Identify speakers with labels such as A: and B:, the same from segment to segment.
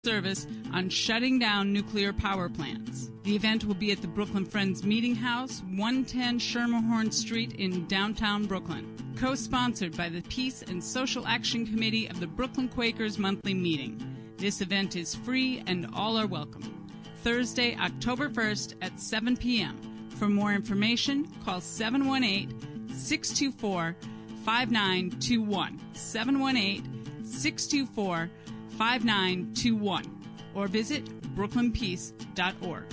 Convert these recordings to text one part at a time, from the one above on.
A: service on shutting down nuclear power plants. The event will be at the Brooklyn Friends Meeting House, 110 Schermerhorn Street in downtown Brooklyn. Co-sponsored by the Peace and Social Action Committee of the Brooklyn Quakers Monthly Meeting. This event is free and all are welcome. Thursday, October 1st at 7 p.m. For more information, call 718-624-5921. 718-624-5921 or visit brooklynpeace.org.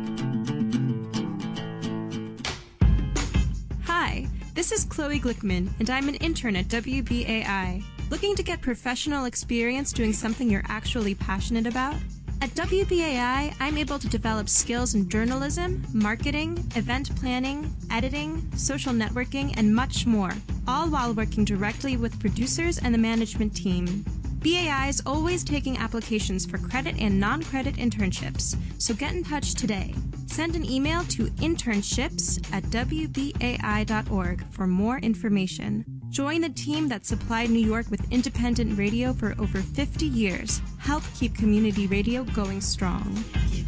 B: Hi, this is Chloe Glickman, and I'm an intern at WBAI. Looking to get professional experience doing something you're actually passionate about? At WBAI, I'm able to develop skills in journalism, marketing, event planning, editing, social networking, and much more, all while working directly with producers and the management team. BAI is always taking applications for credit and non-credit internships, so get in touch today. Send an email to internships@wbai.org for more information. Join the team that supplied New York with independent radio for over 50 years. Help keep community radio going strong.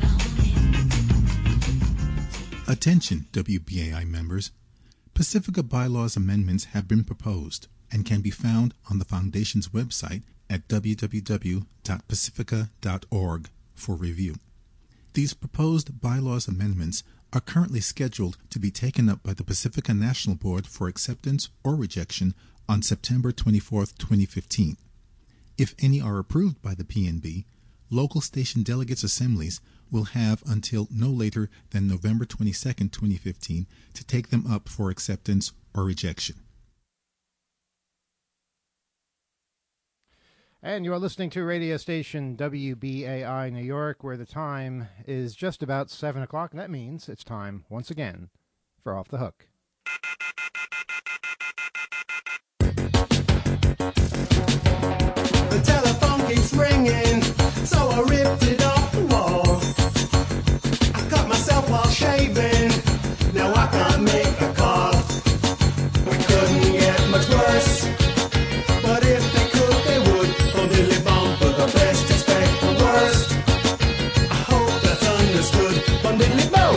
C: Attention, WBAI members. Pacifica Bylaws amendments have been proposed and can be found on the Foundation's website at www.pacifica.org for review. These proposed bylaws amendments are currently scheduled to be taken up by the Pacifica National Board for acceptance or rejection on September 24, 2015. If any are approved by the PNB, local station delegates' assemblies will have until no later than November 22, 2015 to take them up for acceptance or rejection.
D: And you are listening to radio station WBAI New York, where the time is just about 7 o'clock, and that means it's time, once again, for Off the Hook.
E: The telephone keeps ringing, so I ripped it off the wall. I cut myself while shaving, now I can't make a call. We couldn't get much worse, but if they could, they would. Dilly bum for the best, expect the worst. I hope that's understood. Diddly bo.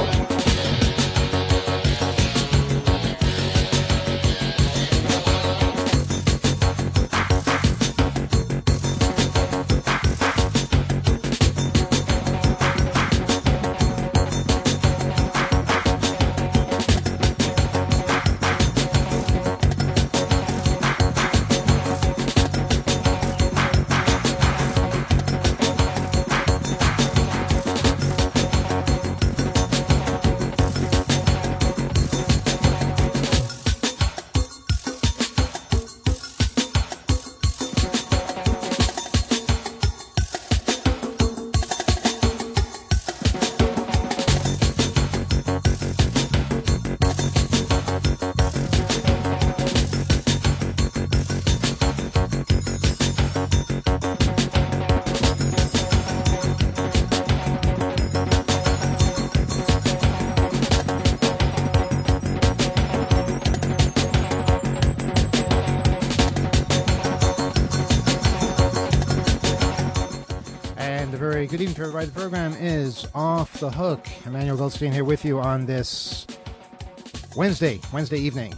D: Good evening to everybody. The program is Off the Hook. Emmanuel Goldstein here with you on this Wednesday evening.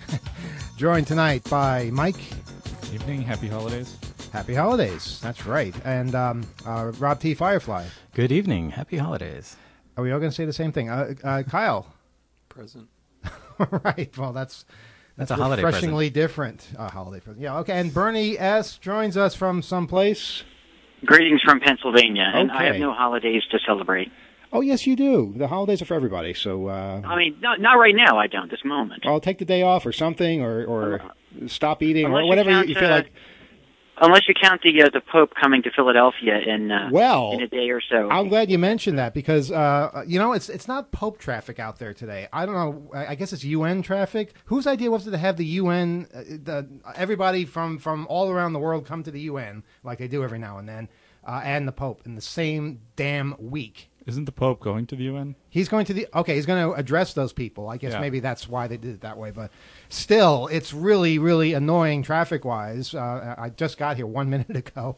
D: Joined tonight by Mike.
F: Evening. Happy holidays.
D: Happy holidays. That's right. And Rob T. Firefly.
G: Good evening. Happy holidays.
D: Are we all going to say the same thing? Kyle.
H: Present.
D: Right. Well, that's
G: a holiday
D: refreshingly different. Holiday present. Yeah. Okay. And Bernie S. joins us from someplace.
I: Greetings from Pennsylvania, and
D: Okay.
I: I have no holidays to celebrate.
D: Oh, yes, you do. The holidays are for everybody, so...
I: I mean, not right now, I don't, this moment.
D: I'll take the day off or something, or stop eating,
I: Unless
D: or whatever
I: you count,
D: you feel like.
I: Unless you count the Pope coming to Philadelphia in a day or so.
D: I'm glad you mentioned that, because, it's not Pope traffic out there today. I don't know. I guess it's UN traffic. Whose idea was it to have the UN, everybody from all around the world come to the UN, like they do every now and then, and the Pope in the same damn week?
F: Isn't the Pope going to the UN?
D: He's going to he's going to address those people. I guess maybe that's why they did it that way. But still, it's really, really annoying traffic-wise. I just got here 1 minute ago.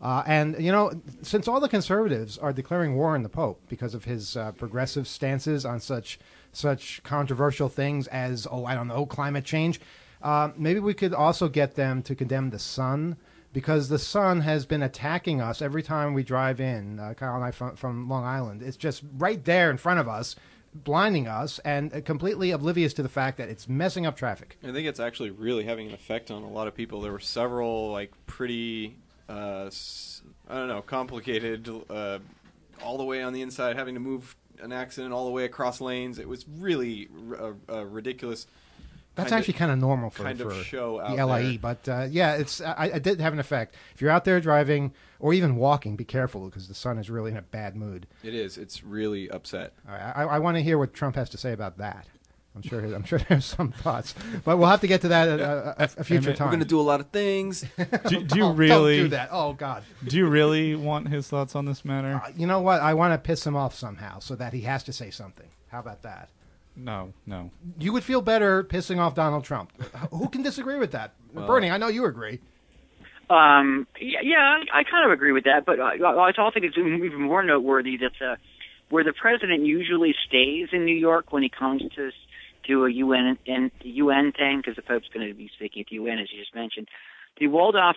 D: And, since all the conservatives are declaring war on the Pope because of his progressive stances on such controversial things as, climate change, maybe we could also get them to condemn the sun, because the sun has been attacking us every time we drive in. Kyle and I from Long Island. It's just right there in front of us, blinding us, and completely oblivious to the fact that it's messing up traffic.
H: I think it's actually really having an effect on a lot of people. There were several, pretty... complicated, all the way on the inside, having to move an accident all the way across lanes. It was really ridiculous.
D: That's actually kind of normal for
H: show out
D: the LIE,
H: there.
D: but I did have an effect. If you're out there driving or even walking, be careful because the sun is really in a bad mood.
H: It is. It's really upset.
D: All right, I want to hear what Trump has to say about that. I'm sure there's some thoughts, but we'll have to get to that at a future time.
H: We're going to do a lot of things.
F: do you really
D: don't do that? Oh God!
F: Do you really want his thoughts on this matter?
D: You know what? I want to piss him off somehow so that he has to say something. How about that?
F: No.
D: You would feel better pissing off Donald Trump. Who can disagree with that? Bernie, I know you agree.
I: Yeah, I kind of agree with that, but I also think it's even more noteworthy that where the president usually stays in New York when he comes to a UN thing, because the Pope's going to be speaking at the UN, as you just mentioned. The Waldorf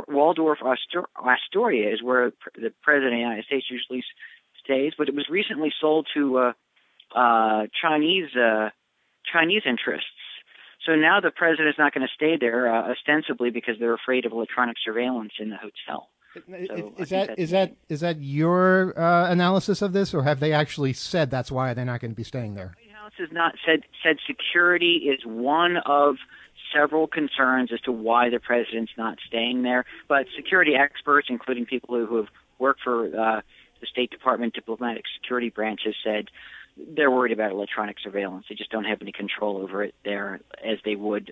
I: Astoria is where the President of the United States usually stays, but it was recently sold to Chinese interests. So now the President's not going to stay there, ostensibly because they're afraid of electronic surveillance in the hotel.
D: Is that your analysis of this, or have they actually said that's why they're not going to be staying there?
I: The White House has not said security is one of several concerns as to why the president's not staying there. But security experts, including people who have worked for the State Department diplomatic security branch, have said they're worried about electronic surveillance. They just don't have any control over it there as they would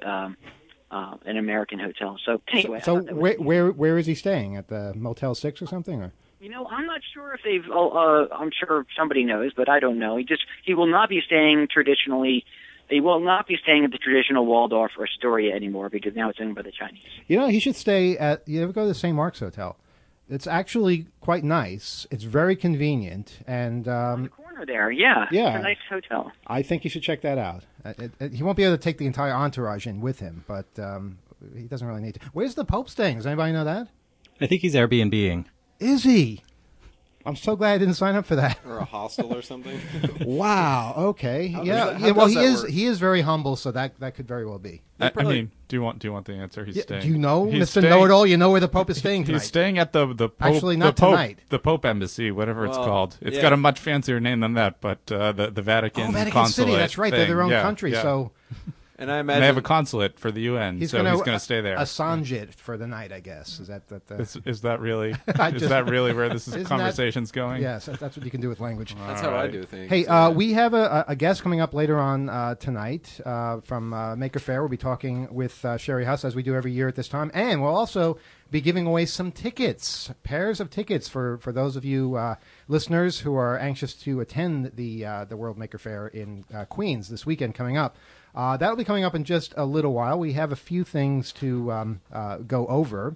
I: an American hotel. So anyway,
D: so where is he staying? At the Motel 6 or something? Or?
I: I'm not sure if they've. I'm sure somebody knows, but I don't know. He will not be staying traditionally. He will not be staying at the traditional Waldorf or Astoria anymore because now it's owned by the Chinese.
D: He should stay at. You ever go to the St. Mark's Hotel? It's actually quite nice. It's very convenient, and
I: on the corner there, yeah, it's a nice hotel.
D: I think you should check that out. He won't be able to take the entire entourage in with him, but he doesn't really need to. Where's the Pope staying? Does anybody know that?
G: I think he's Airbnb-ing.
D: Is he? I'm so glad I didn't sign up for that.
H: Or a hostel or something.
D: Wow. Okay.
H: How
D: well,
H: does
D: he is very humble, so that could very well be.
F: I mean, do you want the answer? He's staying.
D: Do you know, Mr. Know-It-all? You know where the Pope is staying tonight.
F: He's staying at the Pope.
D: Actually, not tonight.
F: The Pope Embassy, whatever it's called. It's got a much fancier name than that, but the Vatican
D: Vatican
F: consulate
D: City. That's right.
F: thing.
D: They're their own country, so.
H: And I imagine
F: they have a consulate for the UN, so he's going to stay there.
D: Assange it for the night, I guess. Is that
F: is that really is that really where this conversation's going?
D: Yes, that's what you can do with language.
H: That's how I do things.
D: Hey, we have a guest coming up later on tonight from Maker Faire. We'll be talking with Sherry Huss, as we do every year at this time, and we'll also be giving away some tickets, pairs of tickets for those of you listeners who are anxious to attend the World Maker Faire in Queens this weekend coming up. That'll be coming up in just a little while. We have a few things to go over.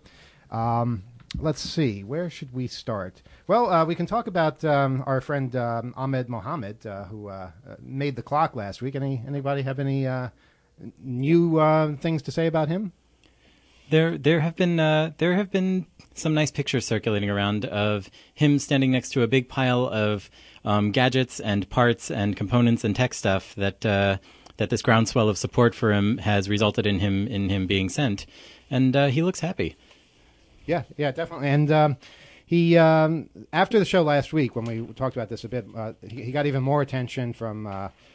D: Let's see. Where should we start? Well, we can talk about our friend Ahmed Mohammed, who made the clock last week. Anybody have any new things to say about him?
G: There have been some nice pictures circulating around of him standing next to a big pile of gadgets and parts and components and tech stuff that this groundswell of support for him has resulted in him being sent, and he looks happy.
D: Yeah, definitely. And he after the show last week, when we talked about this a bit, he got even more attention from.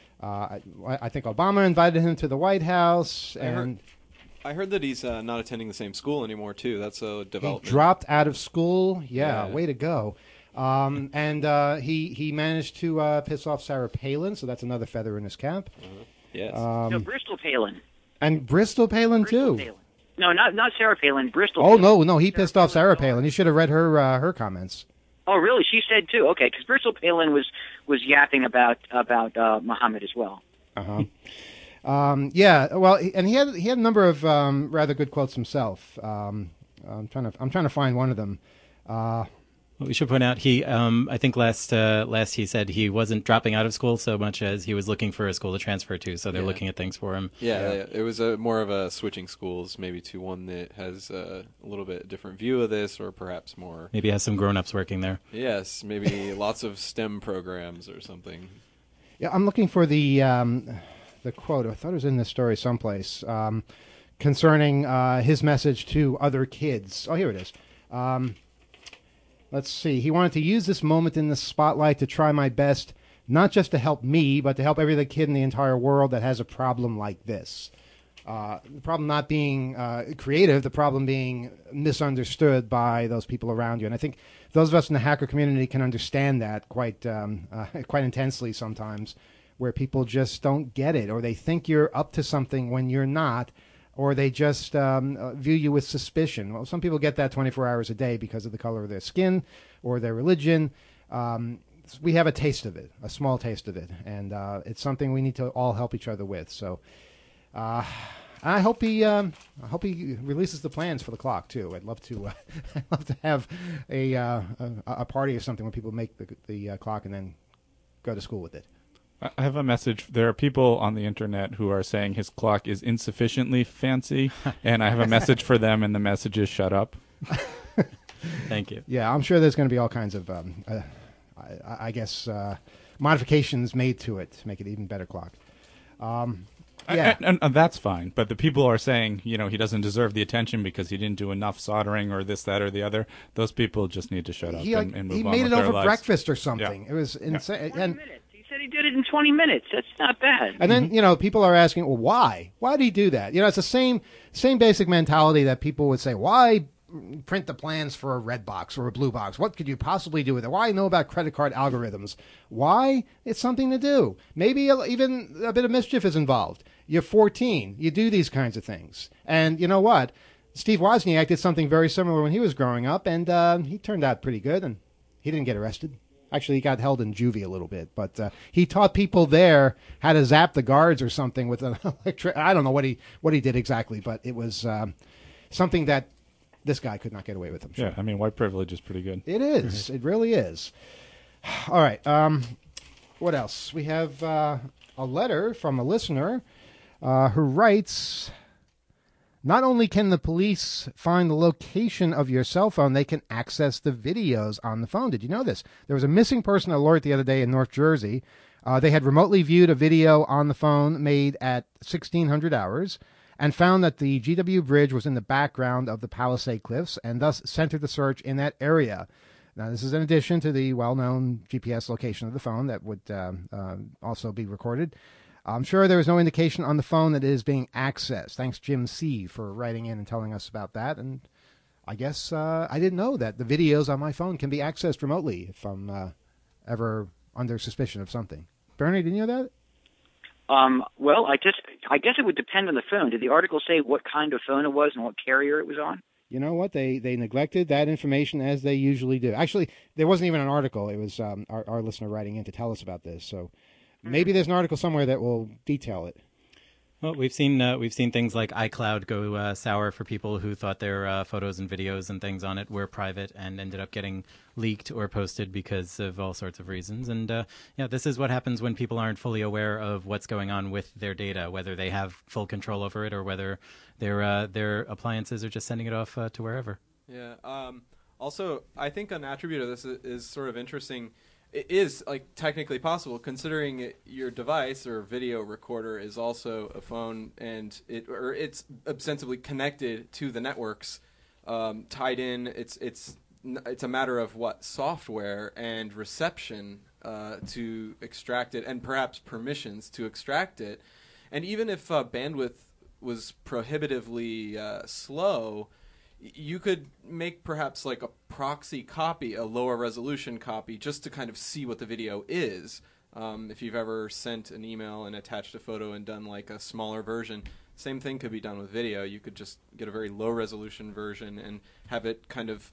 D: I think Obama invited him to the White House, and
H: I heard that he's not attending the same school anymore too. That's a development.
D: He dropped out of school. Yeah. Way to go. And he managed to piss off Sarah Palin, so that's another feather in his cap.
H: Yes.
I: No, Bristol Palin.
D: And Bristol Palin, too.
I: Palin. No, not Sarah Palin, Bristol
D: Palin.
I: Palin.
D: No, he pissed off Sarah Palin. You should have read her comments.
I: Oh, really? She said, too. Okay, because Bristol Palin was yapping about Muhammad as well.
D: Yeah, well, and he had a number of rather good quotes himself. I'm trying to find one of them.
G: Well, we should point out I think last he said he wasn't dropping out of school so much as he was looking for a school to transfer to, so they're looking at things for him.
H: Yeah. It was more of a switching schools, maybe to one that has a little bit different view of this, or perhaps more.
G: Maybe has some grown-ups working there.
H: Yes, maybe lots of STEM programs or something.
D: Yeah, I'm looking for the quote. I thought it was in this story someplace concerning his message to other kids. Oh, here it is. Let's see. He wanted to use this moment in the spotlight to try my best, not just to help me, but to help every other kid in the entire world that has a problem like this. The problem not being creative, the problem being misunderstood by those people around you. And I think those of us in the hacker community can understand that quite intensely sometimes, where people just don't get it, or they think you're up to something when you're not, or they just view you with suspicion. Well, some people get that 24 hours a day because of the color of their skin or their religion. We have a taste of it, a small taste of it, and it's something we need to all help each other with. So I hope he releases the plans for the clock too. I'd love to have a party or something where people make the clock and then go to school with it.
F: I have a message. There are people on the internet who are saying his clock is insufficiently fancy, and I have a message for them, and the message is shut up.
G: Thank you.
D: Yeah, I'm sure there's going to be all kinds of, I guess, modifications made to it to make it an even better clock. Yeah.
F: And that's fine, but the people are saying, he doesn't deserve the attention because he didn't do enough soldering or this, that, or the other. Those people just need to shut up and move on with their lives.
D: He made it over breakfast or something.
F: Yeah.
D: It was insane.
I: 20 minutes. He said he did it in 20 minutes. That's not bad.
D: And then, people are asking, well, why? Why did he do that? It's the same basic mentality that people would say, why print the plans for a red box or a blue box? What could you possibly do with it? Why know about credit card algorithms? Why? It's something to do. Maybe even a bit of mischief is involved. You're 14. You do these kinds of things. And you know what? Steve Wozniak did something very similar when he was growing up, and he turned out pretty good, and he didn't get arrested. Actually, he got held in juvie a little bit, but he taught people there how to zap the guards or something with an electric. I don't know what he did exactly, but it was something that this guy could not get away with. I'm sure.
F: Yeah, white privilege is pretty good.
D: It is. It really is. All right. What else? We have a letter from a listener who writes, not only can the police find the location of your cell phone, they can access the videos on the phone. Did you know this? There was a missing person alert the other day in North Jersey. They had remotely viewed a video on the phone made at 1600 hours and found that the GW Bridge was in the background of the Palisade Cliffs and thus centered the search in that area. Now, this is in addition to the well-known GPS location of the phone that would also be recorded. I'm sure there was no indication on the phone that it is being accessed. Thanks, Jim C., for writing in and telling us about that. And I guess I didn't know that the videos on my phone can be accessed remotely if I'm ever under suspicion of something. Bernie, didn't you know that?
I: Well, I guess it would depend on the phone. Did the article say what kind of phone it was and what carrier it was on?
D: You know what? They neglected that information as they usually do. Actually, there wasn't even an article. It was our listener writing in to tell us about this. So maybe there's an article somewhere that will detail it.
G: Well, we've seen things like iCloud go sour for people who thought their photos and videos and things on it were private and ended up getting leaked or posted because of all sorts of reasons. And this is what happens when people aren't fully aware of what's going on with their data, whether they have full control over it or whether their appliances are just sending it off to wherever.
H: Yeah. Also, I think an attribute of this is sort of interesting. It is technically possible, considering your device or video recorder is also a phone, and it's ostensibly connected to the networks, tied in. It's a matter of what software and reception to extract it, and perhaps permissions to extract it. And even if bandwidth was prohibitively slow, you could make perhaps like a proxy copy, a lower resolution copy, just to kind of see what the video is. If you've ever sent an email and attached a photo and done like a smaller version, same thing could be done with video. You could just get a very low resolution version and have it kind of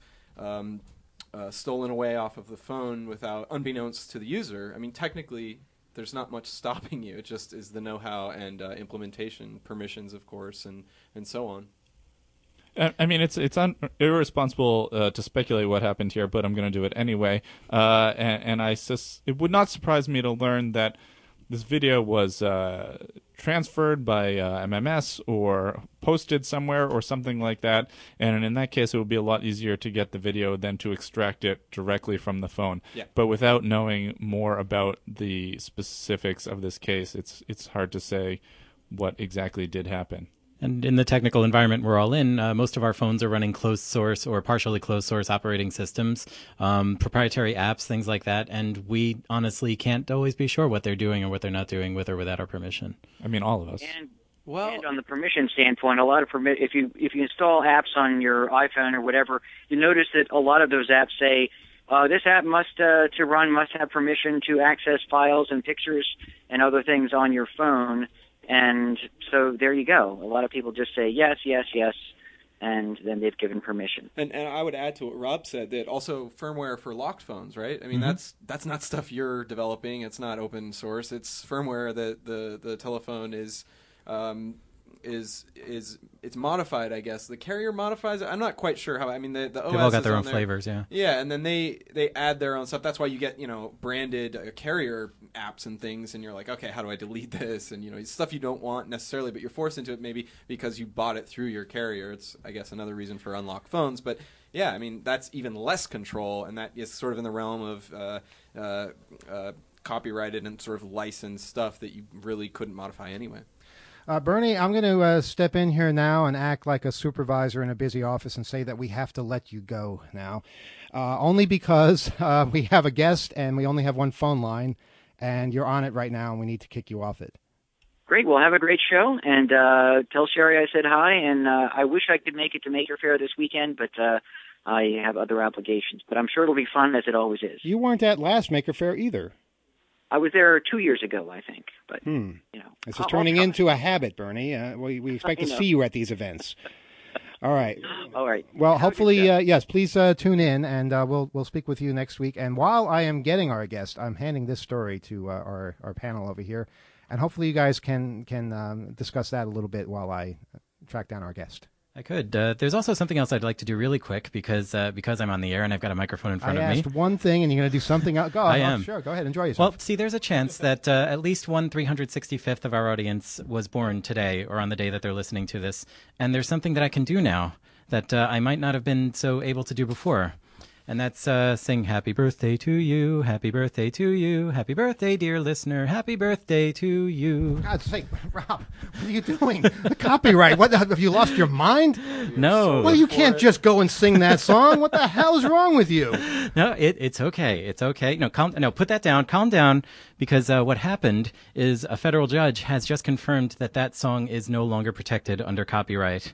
H: stolen away off of the phone without, unbeknownst to the user. I mean, technically, there's not much stopping you. It just is the know-how and implementation, permissions, of course, and so on.
F: I mean, it's irresponsible to speculate what happened here, but I'm going to do it anyway. And it would not surprise me to learn that this video was transferred by MMS or posted somewhere or something like that. And in that case, it would be a lot easier to get the video than to extract it directly from the phone.
H: Yeah.
F: But without knowing more about the specifics of this case, it's hard to say what exactly did happen.
G: And in the technical environment we're all in, most of our phones are running closed source or partially closed source operating systems, proprietary apps, things like that. And we honestly can't always be sure what they're doing or what they're not doing with or without our permission.
F: I mean, all of us.
I: And on the permission standpoint, a lot of if you install apps on your iPhone or whatever, you notice that a lot of those apps say this app must have permission to access files and pictures and other things on your phone. And so there you go. A lot of people just say yes, yes, yes, and then they've given permission.
H: And I would add to what Rob said that also firmware for locked phones, right? I mean, that's not stuff you're developing. It's not open source. It's firmware that the telephone is it's modified, I guess. The carrier modifies it. I'm not quite sure how. I mean, the OS
G: they've all got
H: is
G: their
H: on
G: own
H: there.
G: flavors, yeah.
H: Yeah, and then they add their own stuff. That's why you get branded carrier apps and things, and you're like, okay, how do I delete this? And it's stuff you don't want necessarily, but you're forced into it maybe because you bought it through your carrier. It's, I guess, another reason for unlocked phones. But yeah, I mean, that's even less control, and that is sort of in the realm of copyrighted and sort of licensed stuff that you really couldn't modify anyway.
D: Bernie, I'm going to step in here now and act like a supervisor in a busy office and say that we have to let you go now, only because we have a guest and we only have one phone line, and you're on it right now, and we need to kick you off it.
I: Great. Well, have a great show, and tell Sherry I said hi, and I wish I could make it to Maker Faire this weekend, but I have other obligations. But I'm sure it'll be fun, as it always is.
D: You weren't at last Maker Faire either.
I: I was there 2 years ago, I think. But
D: This is turning into a habit, Bernie. We expect to see you at these events. All right.
I: All right.
D: Well, hopefully, yes. Please tune in, and we'll speak with you next week. And while I am getting our guest, I'm handing this story to our panel over here, and hopefully you guys can discuss that a little bit while I track down our guest.
G: I could. There's also something else I'd like to do really quick because I'm on the air and I've got a microphone in front of me.
D: I asked one thing and you're going to do something else.
G: I am.
D: Sure, go ahead. Enjoy yourself.
G: Well, see, there's a chance that at least 1/365th of our audience was born today or on the day that they're listening to this. And there's something that I can do now that I might not have been so able to do before. And that's sing happy birthday to you, happy birthday to you, happy birthday, dear listener, happy birthday to you.
D: God's sake, Rob, what are you doing? The copyright. What, have you lost your mind?
G: No.
D: Well, you can't just go and sing that song. What the hell is wrong with you?
G: No, it's okay. It's okay. No, put that down. Calm down, because what happened is a federal judge has just confirmed that song is no longer protected under copyright.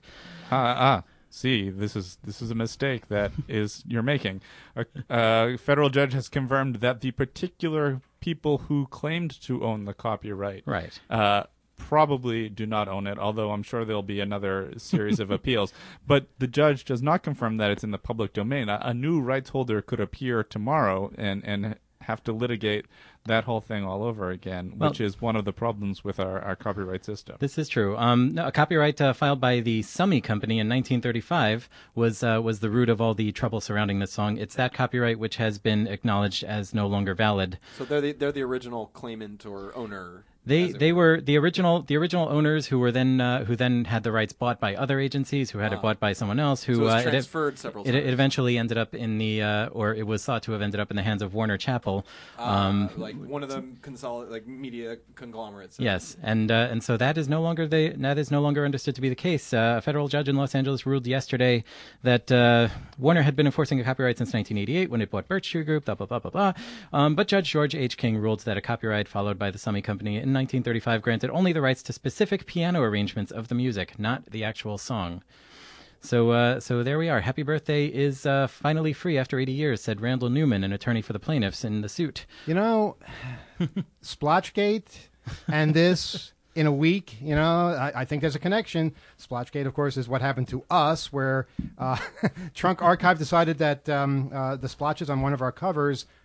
F: See, this is a mistake that you're making. A federal judge has confirmed that the particular people who claimed to own the copyright probably do not own it, although I'm sure there'll be another series of appeals. But the judge does not confirm that it's in the public domain. A new rights holder could appear tomorrow and have to litigate that whole thing all over again, which is one of the problems with our copyright system.
G: This is true. A copyright filed by the Summy Company in 1935 was the root of all the trouble surrounding this song. It's that copyright which has been acknowledged as no longer valid.
H: So they're the original claimant or owner.
G: They were the original owners who then had the rights bought by other agencies who had it bought by someone else who
H: so it was transferred several times.
G: It eventually ended up in or it was thought to have ended up in the hands of Warner Chappell,
H: like one of them media conglomerates.
G: Yes, and so that is no longer understood to be the case. A federal judge in Los Angeles ruled yesterday that Warner had been enforcing a copyright since 1988 when it bought Birch Tree Group. Blah blah blah blah blah. But Judge George H. King ruled that a copyright followed by the Summy Company in 1935 granted only the rights to specific piano arrangements of the music, not the actual song. So there we are. Happy Birthday is finally free after 80 years, said Randall Newman, an attorney for the plaintiffs in the suit.
D: You know, Splotchgate and this in a week, I think there's a connection. Splotchgate, of course, is what happened to us, where Trunk Archive decided that the splotches on one of our covers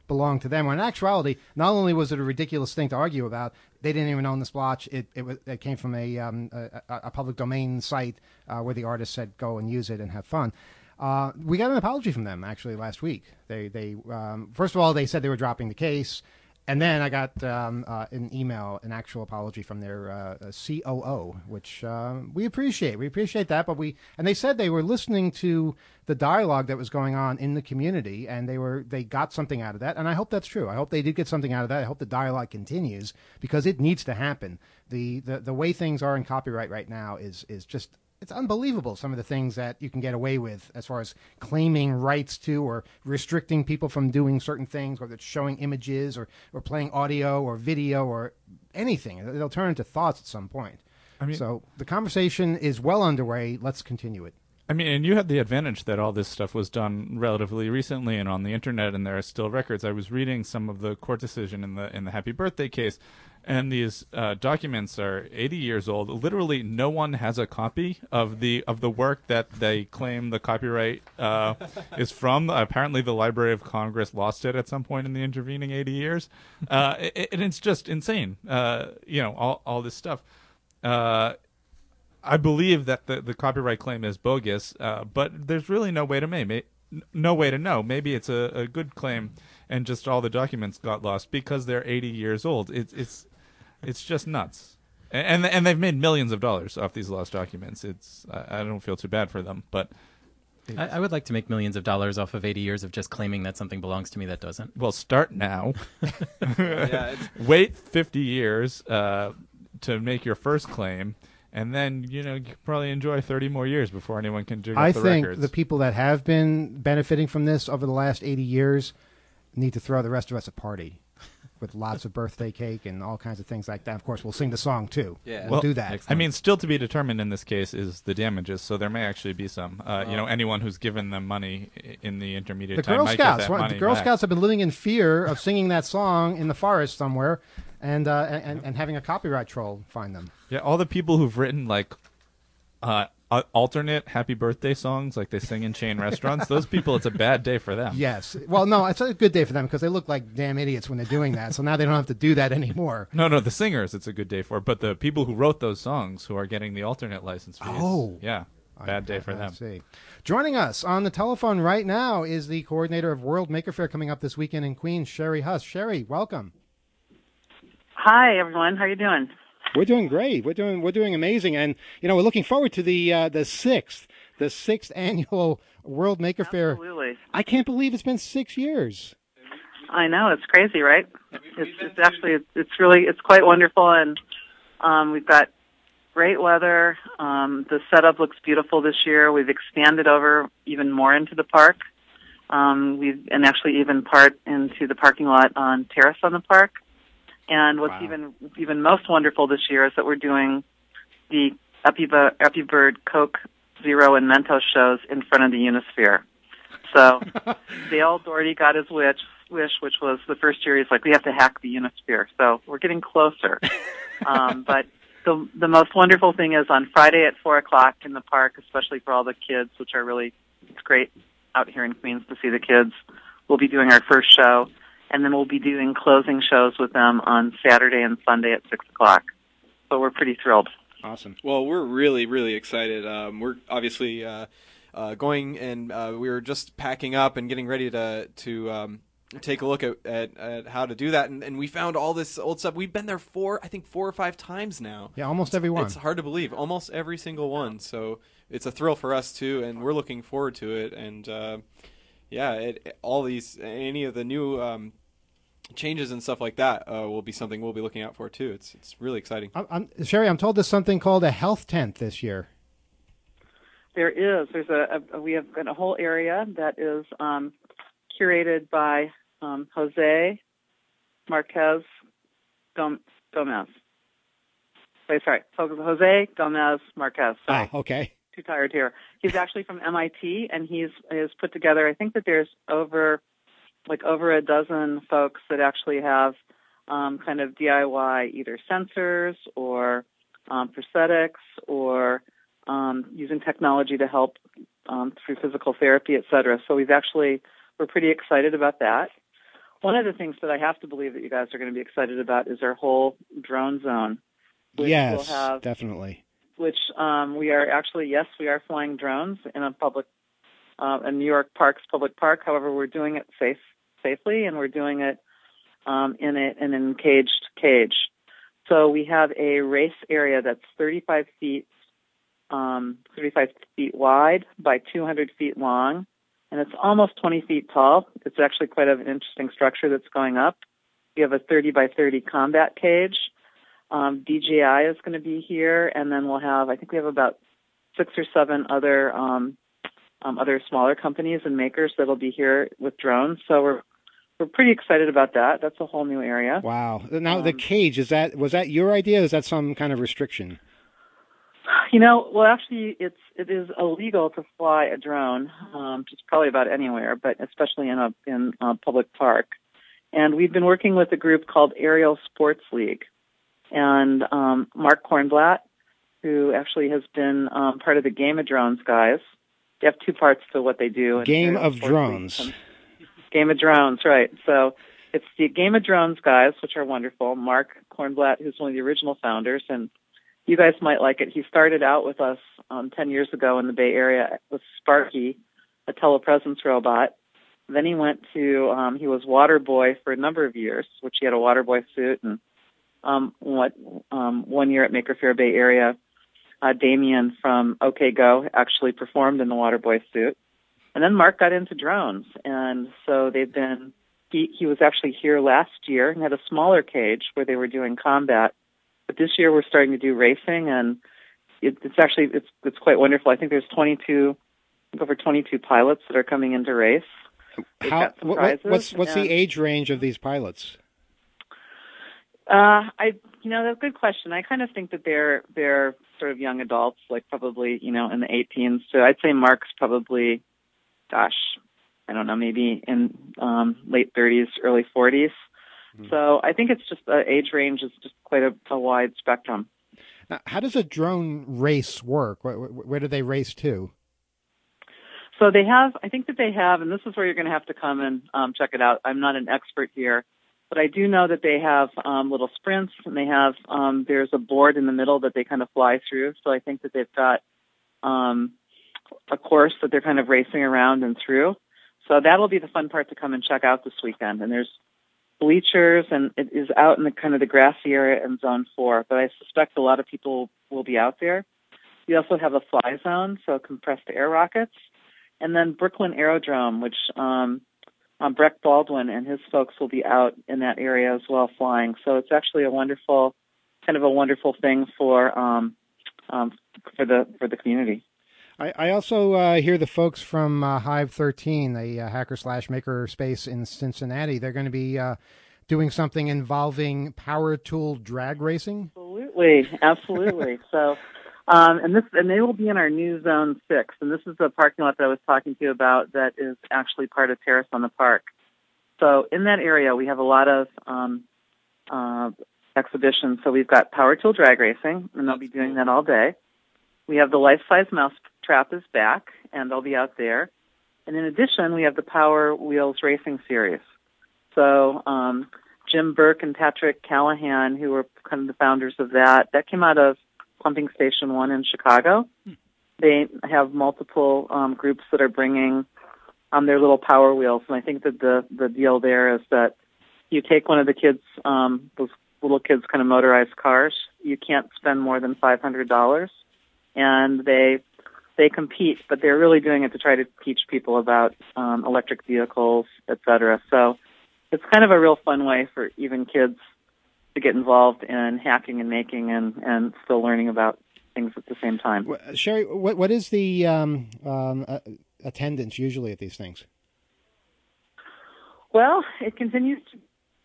D: belonged to them. When in actuality, not only was it a ridiculous thing to argue about, they didn't even own this watch. It came from a public domain site where the artist said go and use it and have fun. We got an apology from them actually last week. They first of all, they said they were dropping the case. And then I got an email, an actual apology from their COO, which we appreciate. We appreciate that, and they said they were listening to the dialogue that was going on in the community, and they got something out of that. And I hope that's true. I hope they did get something out of that. I hope the dialogue continues because it needs to happen. The way things are in copyright right now is just. It's unbelievable, some of the things that you can get away with as far as claiming rights to or restricting people from doing certain things, whether it's showing images or playing audio or video or anything. It'll turn into thoughts at some point. So the conversation is well underway. Let's continue it.
F: I mean, and you had the advantage that all this stuff was done relatively recently and on the internet, and there are still records. I was reading some of the court decision in the Happy Birthday case, and these documents are 80 years old. Literally, no one has a copy of the work that they claim the copyright is from. Apparently, the Library of Congress lost it at some point in the intervening 80 years, and it's just insane. All this stuff. I believe that the copyright claim is bogus, but there's really no way to know. Maybe it's a good claim, and just all the documents got lost because they're 80 years old. It's just nuts, and they've made millions of dollars off these lost documents. I don't feel too bad for them, but
G: I would like to make millions of dollars off of 80 years of just claiming that something belongs to me that doesn't.
F: Well, start now. Wait 50 years to make your first claim. And then, you could probably enjoy 30 more years before anyone can dig up the records.
D: I think the people that have been benefiting from this over the last 80 years need to throw the rest of us a party with lots of birthday cake and all kinds of things like that. Of course, we'll sing the song, too.
H: Yeah.
D: We'll do that.
F: Excellent. I mean, still to be determined in this case is the damages, so there may actually be some. Anyone who's given them money in the intermediate time might get that money
D: The Girl
F: back.
D: Scouts have been living in fear of singing that song in the forest somewhere and having a copyright troll find them.
F: Yeah, all the people who've written alternate happy birthday songs like they sing in chain restaurants, those people, it's a bad day for them.
D: Yes. Well, no, it's a good day for them because they look like damn idiots when they're doing that. So now they don't have to do that anymore.
F: No, the singers it's a good day for, but the people who wrote those songs who are getting the alternate license fees.
D: Oh.
F: Yeah. Bad day for them.
D: See. Joining us on the telephone right now is the coordinator of World Maker Faire coming up this weekend in Queens, Sherry Huss. Sherry, welcome.
J: Hi, everyone. How are you doing?
D: We're doing great. We're doing amazing, and we're looking forward to the sixth annual World Maker Faire.
J: Absolutely.
D: I can't believe it's been 6 years.
J: I know, it's crazy, right? It's quite wonderful, and we've got great weather. The setup looks beautiful this year. We've expanded over even more into the park. And actually even part into the parking lot on Terrace on the park. And what's even most wonderful this year is that we're doing the Epi Bird, Coke Zero, and Mentos shows in front of the Unisphere. So Dale Doherty got his wish, which was the first year he's like, we have to hack the Unisphere. So we're getting closer. But the most wonderful thing is on Friday at 4:00 in the park, especially for all the kids, which are it's great out here in Queens to see the kids. We'll be doing our first show. And then we'll be doing closing shows with them on Saturday and Sunday at 6:00. So we're pretty thrilled.
D: Awesome.
H: Well, we're really, really excited. We're obviously going, and we were just packing up and getting ready to take a look at how to do that. And we found all this old stuff. We've been there 4 or 5 times now.
D: Yeah, almost every one.
H: It's hard to believe. Almost every single one. So it's a thrill for us, too, and we're looking forward to it. And any of the new changes and stuff like that will be something we'll be looking out for too. It's really exciting.
D: Sherry, I'm told there's something called a health tent this year.
J: There is. We have got a whole area that is curated by Jose Marquez Gomez. Wait, sorry, Jose Gomez Marquez. Sorry.
D: Okay.
J: Too tired here. He's actually from MIT, and he's put together. I think that there's over a dozen folks that actually have kind of DIY either sensors or prosthetics or using technology to help through physical therapy, et cetera. So we're pretty excited about that. One of the things that I have to believe that you guys are going to be excited about is our whole drone zone. Which
D: Yes,
J: will have,
D: definitely.
J: Which we are actually, yes, we are flying drones in a New York Park's public park. However, we're doing it safely, and we're doing it in an encaged cage. So we have a race area that's 35 feet wide by 200 feet long, and it's almost 20 feet tall. It's actually quite an interesting structure that's going up. We have a 30 by 30 combat cage. DJI is going to be here, and then I think we have about 6 or 7 other smaller companies and makers that'll be here with drones. So we're pretty excited about that. That's a whole new area.
D: Wow. Now the cage, was that your idea? Or is that some kind of restriction?
J: Well, actually, it is illegal to fly a drone, just probably about anywhere, but especially in a public park. And we've been working with a group called Aerial Sports League. And Mark Kornblatt, who actually has been part of the Game of Drones guys. They have 2 parts to what they do.
D: Game of Drones.
J: Game of Drones, right. So it's the Game of Drones guys, which are wonderful. Mark Kornblatt, who's one of the original founders, and you guys might like it. He started out with us 10 years ago in the Bay Area with Sparky, a telepresence robot. Then he went to, he was water boy for a number of years, which he had a water boy suit. And 1 year at Maker Faire Bay Area, Damien from OK Go actually performed in the water boy suit. And then Mark got into drones. And so he was actually here last year and had a smaller cage where they were doing combat. But this year we're starting to do racing, and it's quite wonderful. I think there's over 22 pilots that are coming in to race.
D: What's the age range of these pilots?
J: That's a good question. I kind of think that they're sort of young adults, like probably, in the 18s. So I'd say Mark's probably, I don't know, maybe in late 30s, early 40s. Mm-hmm. So I think it's just the age range is just quite a wide spectrum.
D: Now, how does a drone race work? Where do they race to?
J: So I think that they have, and this is where you're going to have to come and check it out. I'm not an expert here. But I do know that they have little sprints, and they have there's a board in the middle that they kind of fly through. So I think that they've got a course that they're kind of racing around and through. So that'll be the fun part to come and check out this weekend. And there's bleachers, and it is out in the kind of the grassy area in Zone 4. But I suspect a lot of people will be out there. We also have a fly zone, so compressed air rockets, and then Brooklyn Aerodrome, which Breck Baldwin and his folks will be out in that area as well flying. So it's actually a wonderful thing for the community.
D: I also hear the folks from Hive 13, the hacker/maker space in Cincinnati. They're going to be doing something involving power tool drag racing.
J: Absolutely. So. And they will be in our new Zone 6, and this is the parking lot that I was talking to you about that is actually part of Terrace on the Park. So in that area, we have a lot of exhibitions. So we've got power tool drag racing, and they'll be doing that all day. We have the life-size mouse trap is back, and they'll be out there. And in addition, we have the Power Wheels Racing Series. So Jim Burke and Patrick Callahan, who were kind of the founders of that came out of Pumping Station 1 in Chicago. They have multiple groups that are bringing their little Power Wheels, and I think that the deal there is that you take one of the kids, those little kids' kind of motorized cars. You can't spend more than $500, and they compete, but they're really doing it to try to teach people about electric vehicles, etc. So it's kind of a real fun way for even kids to get involved in hacking and making and still learning about things at the same time.
D: Sherry, what is the attendance usually at these things?
J: Well, it continues to...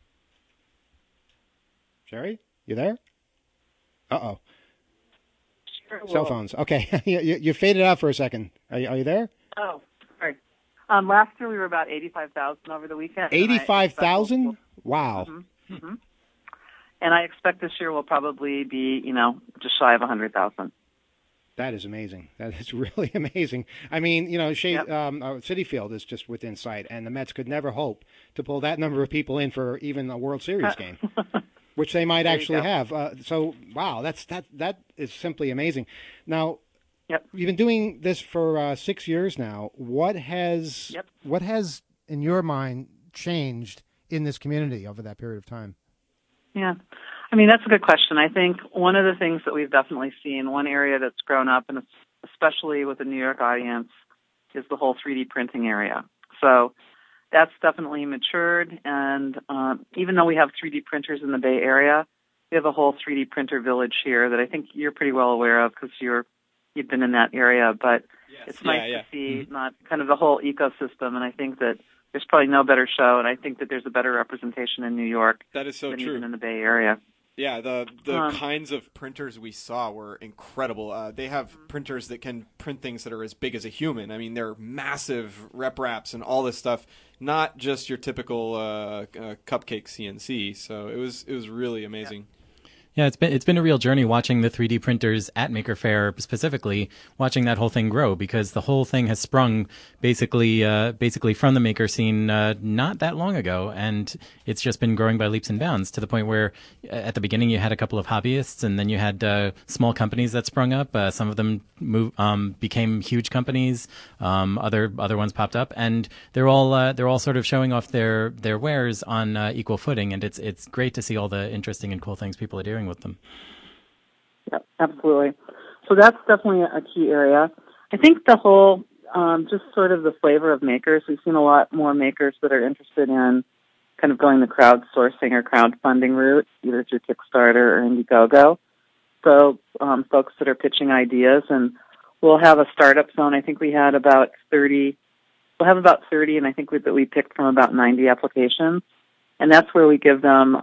D: Sherry, you there? Uh-oh.
J: Sure,
D: Cell phones. Okay. you faded out for a second. Are you there?
J: Oh, sorry. Last year we were about 85,000 over the weekend.
D: 85,000? Wow.
J: Mm-hmm. Mm-hmm. And I expect this year will probably be, just shy of 100,000.
D: That is amazing. That is really amazing. I mean, Citi Field is just within sight, and the Mets could never hope to pull that number of people in for even a World Series game, which they might actually have. So, wow, that is simply amazing. Now, you've been doing this for 6 years now. What has in your mind changed in this community over that period of time?
J: Yeah. I mean, that's a good question. I think one of the things that we've definitely seen, one area that's grown up, and especially with the New York audience, is the whole 3D printing area. So that's definitely matured, and even though we have 3D printers in the Bay Area, we have a whole 3D printer village here that I think you're pretty well aware of because you've been in that area. But it's nice to see not kind of the whole ecosystem, and I think that there's probably no better show, and I think that there's a better representation in New York
H: than
J: even in the Bay Area.
H: Yeah, the kinds of printers we saw were incredible. They have printers that can print things that are as big as a human. I mean, they're massive rep wraps and all this stuff, not just your typical cupcake CNC. So it was really amazing.
G: Yeah, it's been a real journey watching the 3D printers at Maker Faire, specifically watching that whole thing grow, because the whole thing has sprung basically from the maker scene not that long ago, and it's just been growing by leaps and bounds to the point where at the beginning you had a couple of hobbyists, and then you had small companies that sprung up. Some of them became huge companies. Other ones popped up, and they're all sort of showing off their wares on equal footing, and it's great to see all the interesting and cool things people are doing with them.
J: Yeah, absolutely. So that's definitely a key area. I think the whole, just sort of the flavor of makers, we've seen a lot more makers that are interested in kind of going the crowdsourcing or crowdfunding route, either through Kickstarter or Indiegogo. So folks that are pitching ideas, and we'll have a startup zone. I think we had about 30. We'll have about 30, and I think that we picked from about 90 applications. And that's where we give them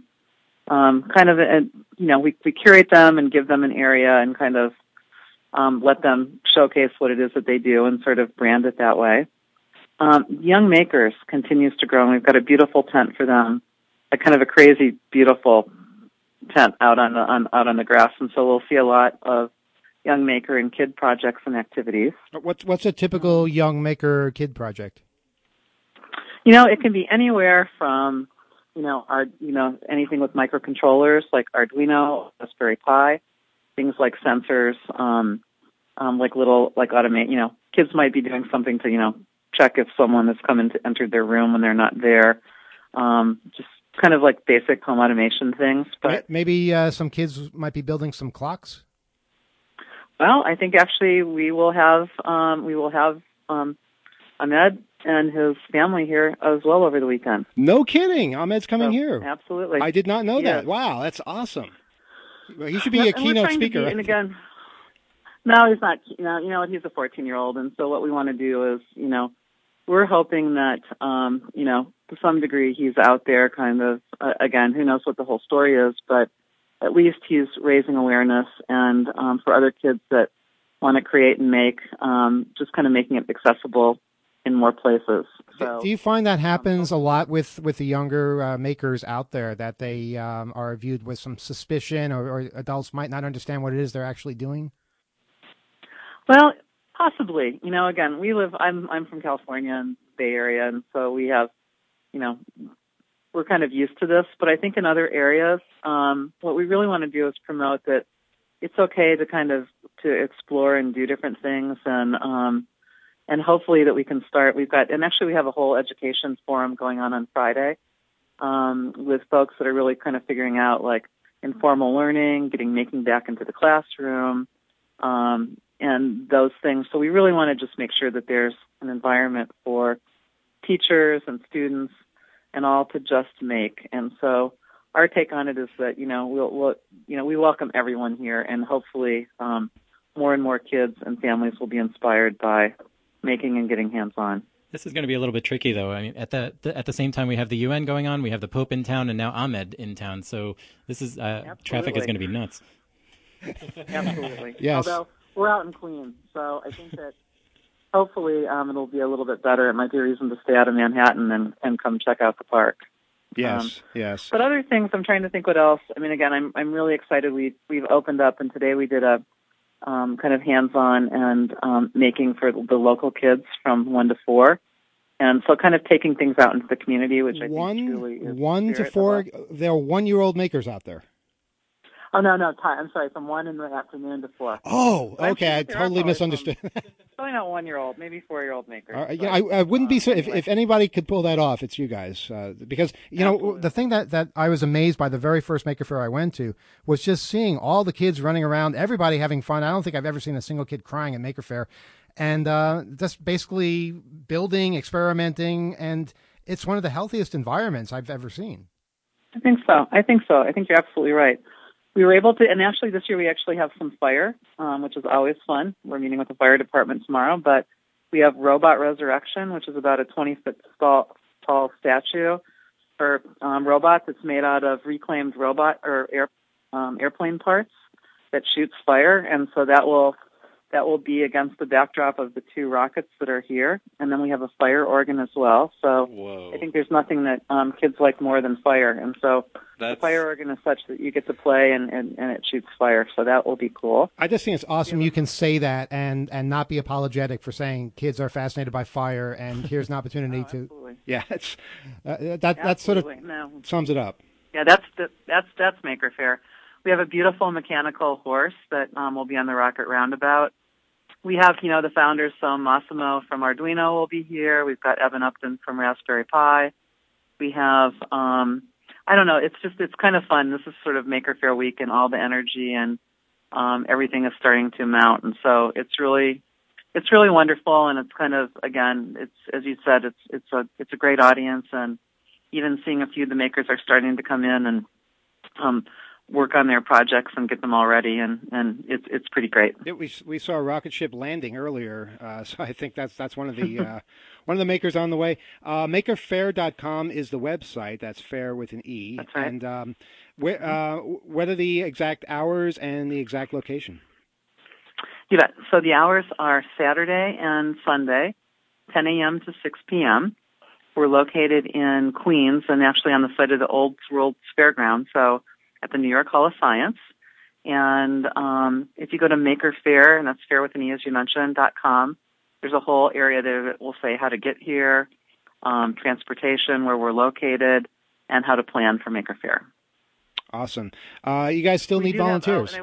J: we curate them and give them an area and kind of let them showcase what it is that they do and sort of brand it that way. Young Makers continues to grow, and we've got a beautiful tent for them, a kind of a crazy, beautiful tent out on the grass, and so we'll see a lot of young maker and kid projects and activities.
D: What's a typical young maker kid project?
J: It can be anywhere from anything with microcontrollers like Arduino, Raspberry Pi, things like sensors, kids might be doing something to, check if someone has entered their room when they're not there. Just kind of like basic home automation things. But
D: maybe some kids might be building some clocks.
J: Well, I think actually we will have Ahmed and his family here as well over the weekend.
D: No kidding. Ahmed's coming here.
J: Absolutely.
D: I did not know that. Wow, that's awesome. Well, he should be a keynote speaker.
J: And again, no, he's not. He's a 14-year-old. And so what we want to do is, we're hoping that, to some degree he's out there kind of, again, who knows what the whole story is, but at least he's raising awareness and for other kids that want to create and make, just kind of making it accessible in more places. So,
D: do you find that happens a lot with the younger makers out there, that they are viewed with some suspicion, or adults might not understand what it is they're actually doing?
J: Well, possibly. Again, I'm from California and Bay Area, and so we have, we're kind of used to this. But I think in other areas, what we really want to do is promote that it's okay to kind of to explore and do different things, and hopefully that we can start. We have a whole education forum going on Friday with folks that are really kind of figuring out like informal learning, making back into the classroom, and those things. So we really want to just make sure that there's an environment for teachers and students and all to just make. And so our take on it is that, we welcome everyone here, and hopefully more and more kids and families will be inspired by making and getting hands-on.
G: This is going to be a little bit tricky, though. I mean, at the same time, we have the UN going on, we have the Pope in town, and now Ahmed in town. So this is traffic is going to be nuts.
J: Absolutely.
D: Yes.
J: Although we're out in Queens, so I think that hopefully it'll be a little bit better. It might be a reason to stay out of Manhattan and come check out the park.
D: Yes.
J: But other things, I'm trying to think what else. I mean, again, I'm really excited. We've opened up, and today we did a kind of hands-on and making for the local kids from 1 to 4. And so kind of taking things out into the community, which I think truly is
D: 1 to 4, there are 1-year-old makers out there.
J: Oh, no, I'm sorry, from 1 in the afternoon to 4.
D: Oh, okay, I totally misunderstood.
J: Probably not 1-year-old, maybe 4-year-old makers.
D: Yeah, I wouldn't be so if anybody could pull that off, it's you guys. Because, the thing that I was amazed by the very first Maker Faire I went to was just seeing all the kids running around, everybody having fun. I don't think I've ever seen a single kid crying at Maker Faire. And just basically building, experimenting, and it's one of the healthiest environments I've ever seen.
J: I think so. I think you're absolutely right. We were able to, and actually this year we actually have some fire, which is always fun. We're meeting with the fire department tomorrow, but we have Robot Resurrection, which is about a 20-foot tall statue for robots. It's made out of reclaimed robot or airplane parts that shoots fire, and so that will be against the backdrop of the 2 rockets that are here. And then we have a fire organ as well. So I think there's nothing that kids like more than fire. And so the fire organ is such that you get to play and it shoots fire. So that will be cool.
D: I just think it's awesome you can say that and not be apologetic for saying kids are fascinated by fire and here's an opportunity to... Yeah, it's, that sort of sums it up.
J: Yeah, that's Maker Faire. We have a beautiful mechanical horse that will be on the Rocket Roundabout. We have, the founders, so Massimo from Arduino will be here. We've got Evan Upton from Raspberry Pi. We have, I don't know, it's kind of fun. This is sort of Maker Faire week and all the energy and everything is starting to mount. And so it's really wonderful. And it's kind of, again, it's, as you said, it's a great audience. And even seeing a few of the makers are starting to come in and, work on their projects and get them all ready, and it's pretty great.
D: We saw a rocket ship landing earlier, so I think that's one of the makers on the way. Makerfaire.com is the website. That's fair with an E.
J: That's right.
D: And what are the exact hours and the exact location?
J: You bet. So the hours are Saturday and Sunday, 10 a.m. to 6 p.m. We're located in Queens and actually on the site of the Old World Fairground. So at the New York Hall of Science. And if you go to Maker Faire, and that's fair with an E, as you mentioned, .com, there's a whole area there that will say how to get here, transportation, where we're located, and how to plan for Maker Faire.
D: Awesome. You guys still need volunteers?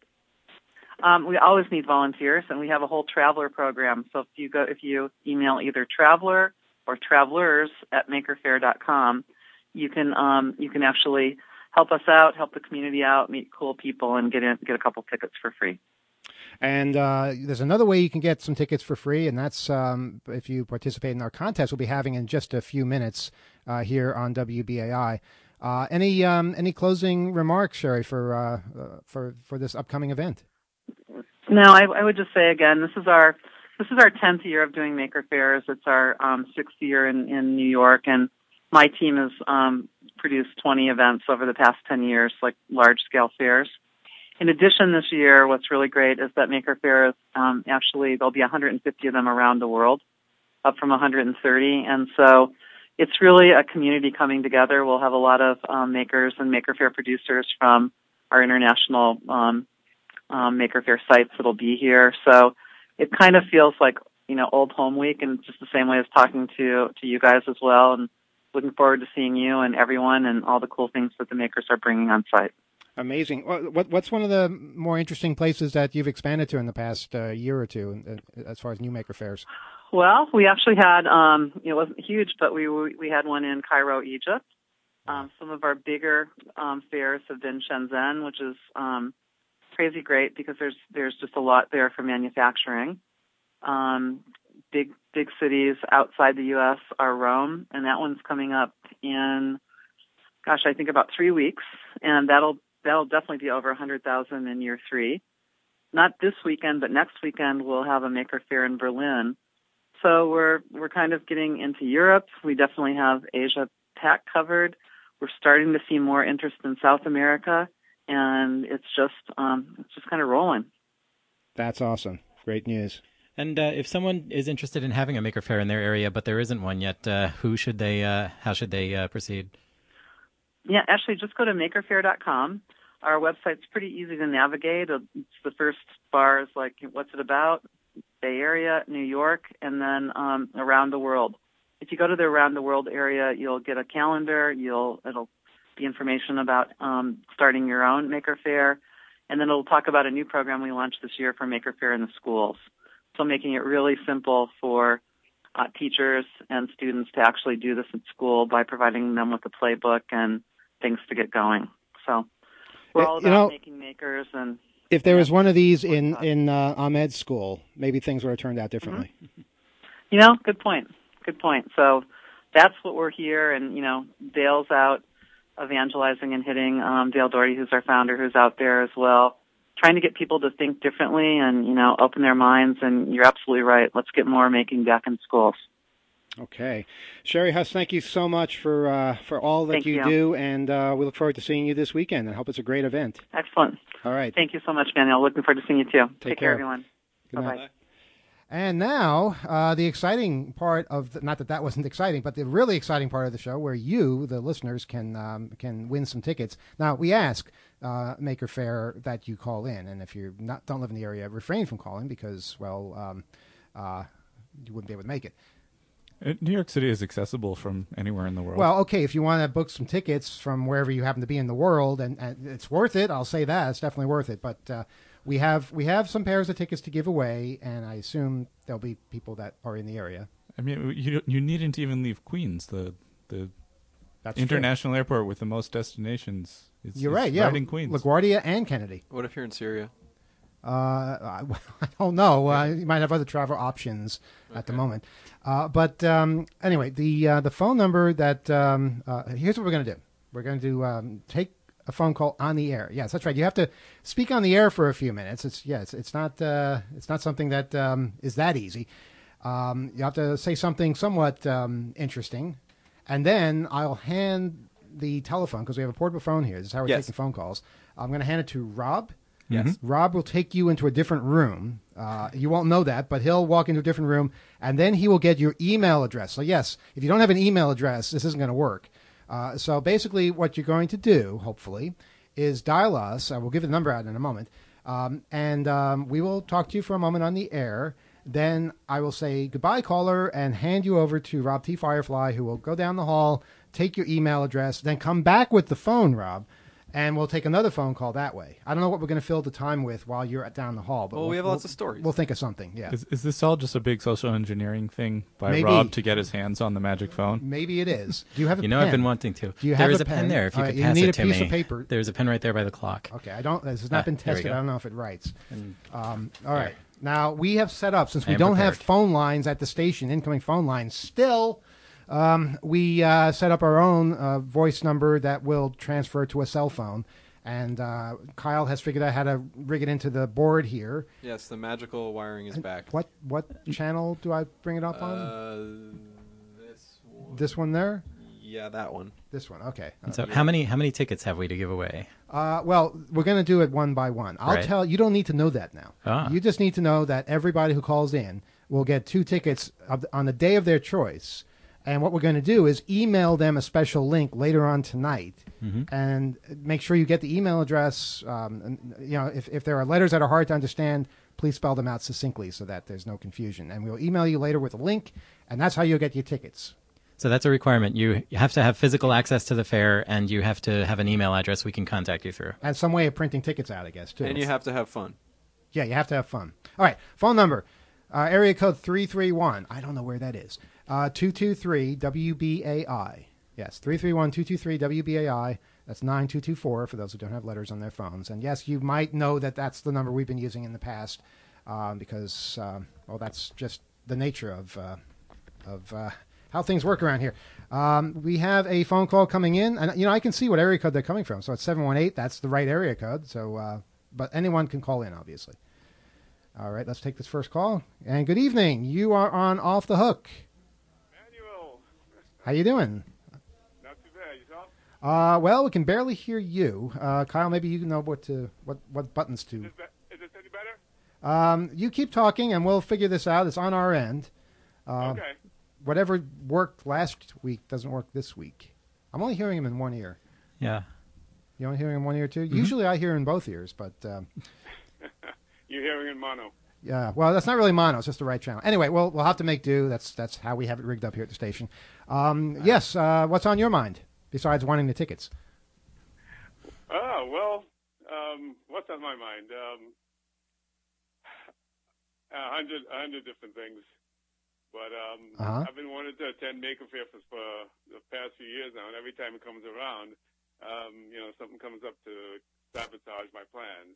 J: We always need volunteers, and we have a whole traveler program. So if you email either traveler or travelers at makerfaire.com, you can actually help us out, help the community out, meet cool people, and get a couple tickets for free.
D: And there's another way you can get some tickets for free, and that's if you participate in our contest we'll be having in just a few minutes here on WBAI. Any closing remarks, Sherry, for this upcoming event?
J: No, I would just say again, this is our 10th year of doing Maker Fairs. It's our 6th year in New York, and my team has produced 20 events over the past 10 years, like large-scale fairs. In addition, this year, what's really great is that Maker Faire actually, there'll be 150 of them around the world, up from 130. And so it's really a community coming together. We'll have a lot of makers and Maker Faire producers from our international Maker Faire sites that'll be here. So it kind of feels like, Old Home Week, and just the same way as talking to you guys as well. And looking forward to seeing you and everyone and all the cool things that the makers are bringing on site.
D: Amazing. What's one of the more interesting places that you've expanded to in the past year or two as far as new Maker Fairs?
J: Well, we actually had, it wasn't huge, but we had one in Cairo, Egypt. Some of our bigger fairs have been Shenzhen, which is crazy great because there's just a lot there for manufacturing. Big cities outside the U.S. are Rome, and that one's coming up in, I think about 3 weeks, and that'll definitely be over 100,000 in year 3. Not this weekend, but next weekend we'll have a Maker Faire in Berlin. So we're kind of getting into Europe. We definitely have Asia Pac covered. We're starting to see more interest in South America, and it's just kind of rolling.
D: That's awesome. Great news.
G: And if someone is interested in having a Maker Faire in their area, but there isn't one yet, how should they proceed?
J: Yeah, actually, just go to makerfaire.com. Our website's pretty easy to navigate. It's the first bar is like, what's it about? Bay Area, New York, and then around the world. If you go to the around the world area, you'll get a calendar. It'll be information about starting your own Maker Faire, and then it'll talk about a new program we launched this year for Maker Faire in the schools. So making it really simple for teachers and students to actually do this at school by providing them with a playbook and things to get going. So we're all about making makers. And
D: if there was one of these in Ahmed's school, maybe things would have turned out differently.
J: Mm-hmm. Good point. Good point. So that's what we're here, and Dale's out evangelizing and hitting. Dale Doherty, who's our founder, who's out there as well, trying to get people to think differently and open their minds. And you're absolutely right. Let's get more making back in schools.
D: Okay, Sherry Huss, thank you so much for all that you do, and we look forward to seeing you this weekend. I hope it's a great event.
J: Excellent.
D: All right.
J: Thank you so much, Daniel. Looking forward to seeing you too. Take care, everyone. Bye-bye.
D: And now, the exciting part of not that wasn't exciting, but the really exciting part of the show, where you, the listeners, can win some tickets. Now, we ask Maker Faire that you call in, and if you don't live in the area, refrain from calling because, you wouldn't be able to make it.
F: New York City is accessible from anywhere in the world.
D: Well, okay, if you want to book some tickets from wherever you happen to be in the world, and it's worth it, I'll say that. It's definitely worth it. But we have some pairs of tickets to give away, and I assume there'll be people that are in the area.
F: I mean, you needn't even leave Queens, the
D: That's
F: international airport with the most destinations.
D: You're right, yeah.
F: Right in Queens.
D: LaGuardia and Kennedy.
H: What if you're in Syria?
D: I don't know. You might have other travel options at the moment. But anyway, the phone number that here's what we're going to do. We're going to take a phone call on the air. Yes, that's right. You have to speak on the air for a few minutes. It's not something that is that easy. You have to say something somewhat interesting, and then I'll hand the telephone because we have a portable phone here. This is how we're taking phone calls. I'm going to hand it to Rob.
F: Yes.
D: Rob will take you into a different room. You won't know that, but he'll walk into a different room, and then he will get your email address. So, yes, if you don't have an email address, this isn't going to work. So, basically, what you're going to do, hopefully, is dial us. We'll give the number out in a moment, and we will talk to you for a moment on the air. Then I will say goodbye, caller, and hand you over to Rob T. Firefly, who will go down the hall, take your email address, then come back with the phone, Rob. And we'll take another phone call that way. I don't know what we're going to fill the time with while you're down the hall. But
H: we have lots of stories.
D: We'll think of something, yeah.
F: Is this all just a big social engineering thing by
D: Maybe.
F: Rob to get his hands on the magic phone?
D: Maybe it is. Do you have a pen?
G: I've been wanting to.
D: Do you have
G: there is
D: a
G: a pen there if you could
D: you
G: pass
D: need
G: it to
D: a piece
G: me.
D: of paper.
G: There's a pen right there by the clock.
D: Okay, this has not been tested. I don't know if it writes. All right.
G: There.
D: Now, we have set up, since we don't have phone lines at the station, incoming phone lines still, we set up our own voice number that will transfer to a cell phone. And Kyle has figured out how to rig it into the board here.
H: Yes, the magical wiring is back.
D: What channel do I bring it up on?
H: This one.
D: This one there?
H: Yeah, that one.
D: This one, okay.
G: And so how many tickets have we to give away?
D: Well, we're going to do it one by one. I'll tell you don't need to know that now. You just need to know that everybody who calls in will get 2 tickets on the day of their choice. And what we're going to do is email them a special link later on tonight, and make sure you get the email address. And, if there are letters that are hard to understand, please spell them out succinctly so that there's no confusion. And we'll email you later with a link, and that's how you'll get your tickets.
G: So that's a requirement. You have to have physical access to the fair, and you have to have an email address we can contact you through.
D: And some way of printing tickets out, I guess, too.
H: And you have to have fun.
D: Yeah, you have to have fun. All right, phone number, area code 331. I don't know where that is. 223 WBAI. Yes, 331-223 WBAI. That's 9224 for those who don't have letters on their phones. And yes, you might know that that's the number we've been using in the past because that's just the nature of how things work around here. We have a phone call coming in, and I can see what area code they're coming from. So it's 718. That's the right area code. So, but anyone can call in, obviously. All right, let's take this first call. And good evening. You are on Off the Hook.
K: Manuel.
D: How you doing?
K: Not too bad. Yourself?
D: Well, we can barely hear you. Kyle, maybe you know what buttons to.
K: Is this any better?
D: You keep talking, and we'll figure this out. It's on our end.
K: Okay.
D: Whatever worked last week doesn't work this week. I'm only hearing him in one ear.
G: Yeah.
D: You only hearing in one ear too? Usually I hear in both ears, but
K: You're hearing in mono.
D: yeah. Well, that's not really mono; it's just the right channel. Anyway, we'll have to make do. That's how we have it rigged up here at the station. Yes. What's on your mind besides wanting the tickets?
K: Oh, well, what's on my mind? 100 different things. But I've been wanting to attend Maker Faire for the past few years now, and every time it comes around, something comes up to sabotage my plans.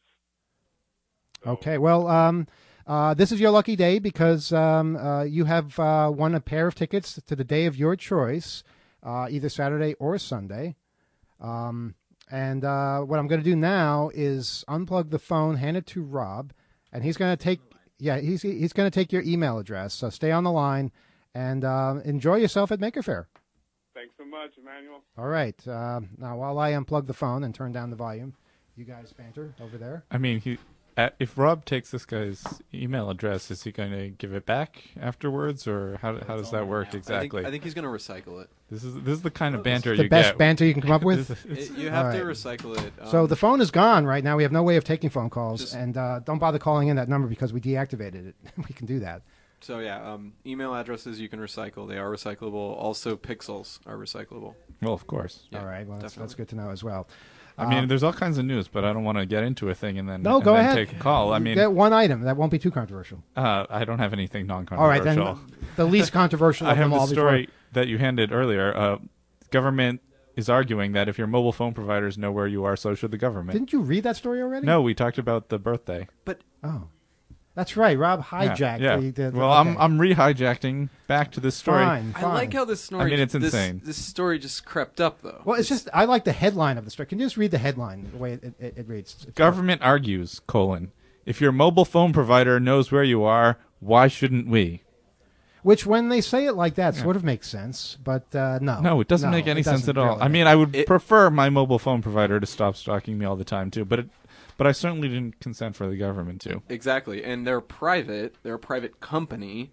K: So.
D: Okay, well, this is your lucky day because you have won a pair of tickets to the day of your choice, either Saturday or Sunday. And what I'm going to do now is unplug the phone, hand it to Rob, and he's going to take he's going to take your email address. So stay on the line and enjoy yourself at Maker Faire.
K: Thanks so much, Emmanuel.
D: All right. Now, while I unplug the phone and turn down the volume, you guys banter over there.
F: I mean, if Rob takes this guy's email address, is he going to give it back afterwards, or how does that work exactly?
H: I think he's going to recycle it.
F: This is the kind of banter
D: the
F: you
D: best
F: get.
D: banter you can come up with.
H: You have to recycle it.
D: So the phone is gone right now. We have no way of taking phone calls, and don't bother calling in that number because we deactivated it. We can do that.
H: So yeah, email addresses you can recycle. They are recyclable. Also, pixels are recyclable.
F: Well, of course.
H: Yeah,
D: all right. Well, that's good to know as well.
F: I mean, there's all kinds of news, but I don't want to get into a thing and then
D: go ahead.
F: Take a call. I mean,
D: get one item that won't be too controversial.
F: I don't have anything non-controversial.
D: All right, then the least controversial.
F: I
D: of
F: have
D: them all
F: the story that you handed earlier. Government is arguing that if your mobile phone providers know where you are, so should the government.
D: Didn't you read that story already?
F: No, we talked about the birthday.
H: But
D: that's right. Rob hijacked.
F: Yeah. Well, okay. I'm re-hijacking back to this story.
D: Fine.
H: I like how this story.
F: I mean, it's insane.
H: This story just crept up, though.
D: Well, it's just I like the headline of the story. Can you just read the headline the way it reads? It's
F: Government argues: if your mobile phone provider knows where you are, why shouldn't we?
D: Which, when they say it like that, sort of makes sense, but no.
F: No, it doesn't make any sense at all. Really. I mean, I would prefer my mobile phone provider to stop stalking me all the time too, but I certainly didn't consent for the government to.
H: Exactly, and they're private. They're a private company.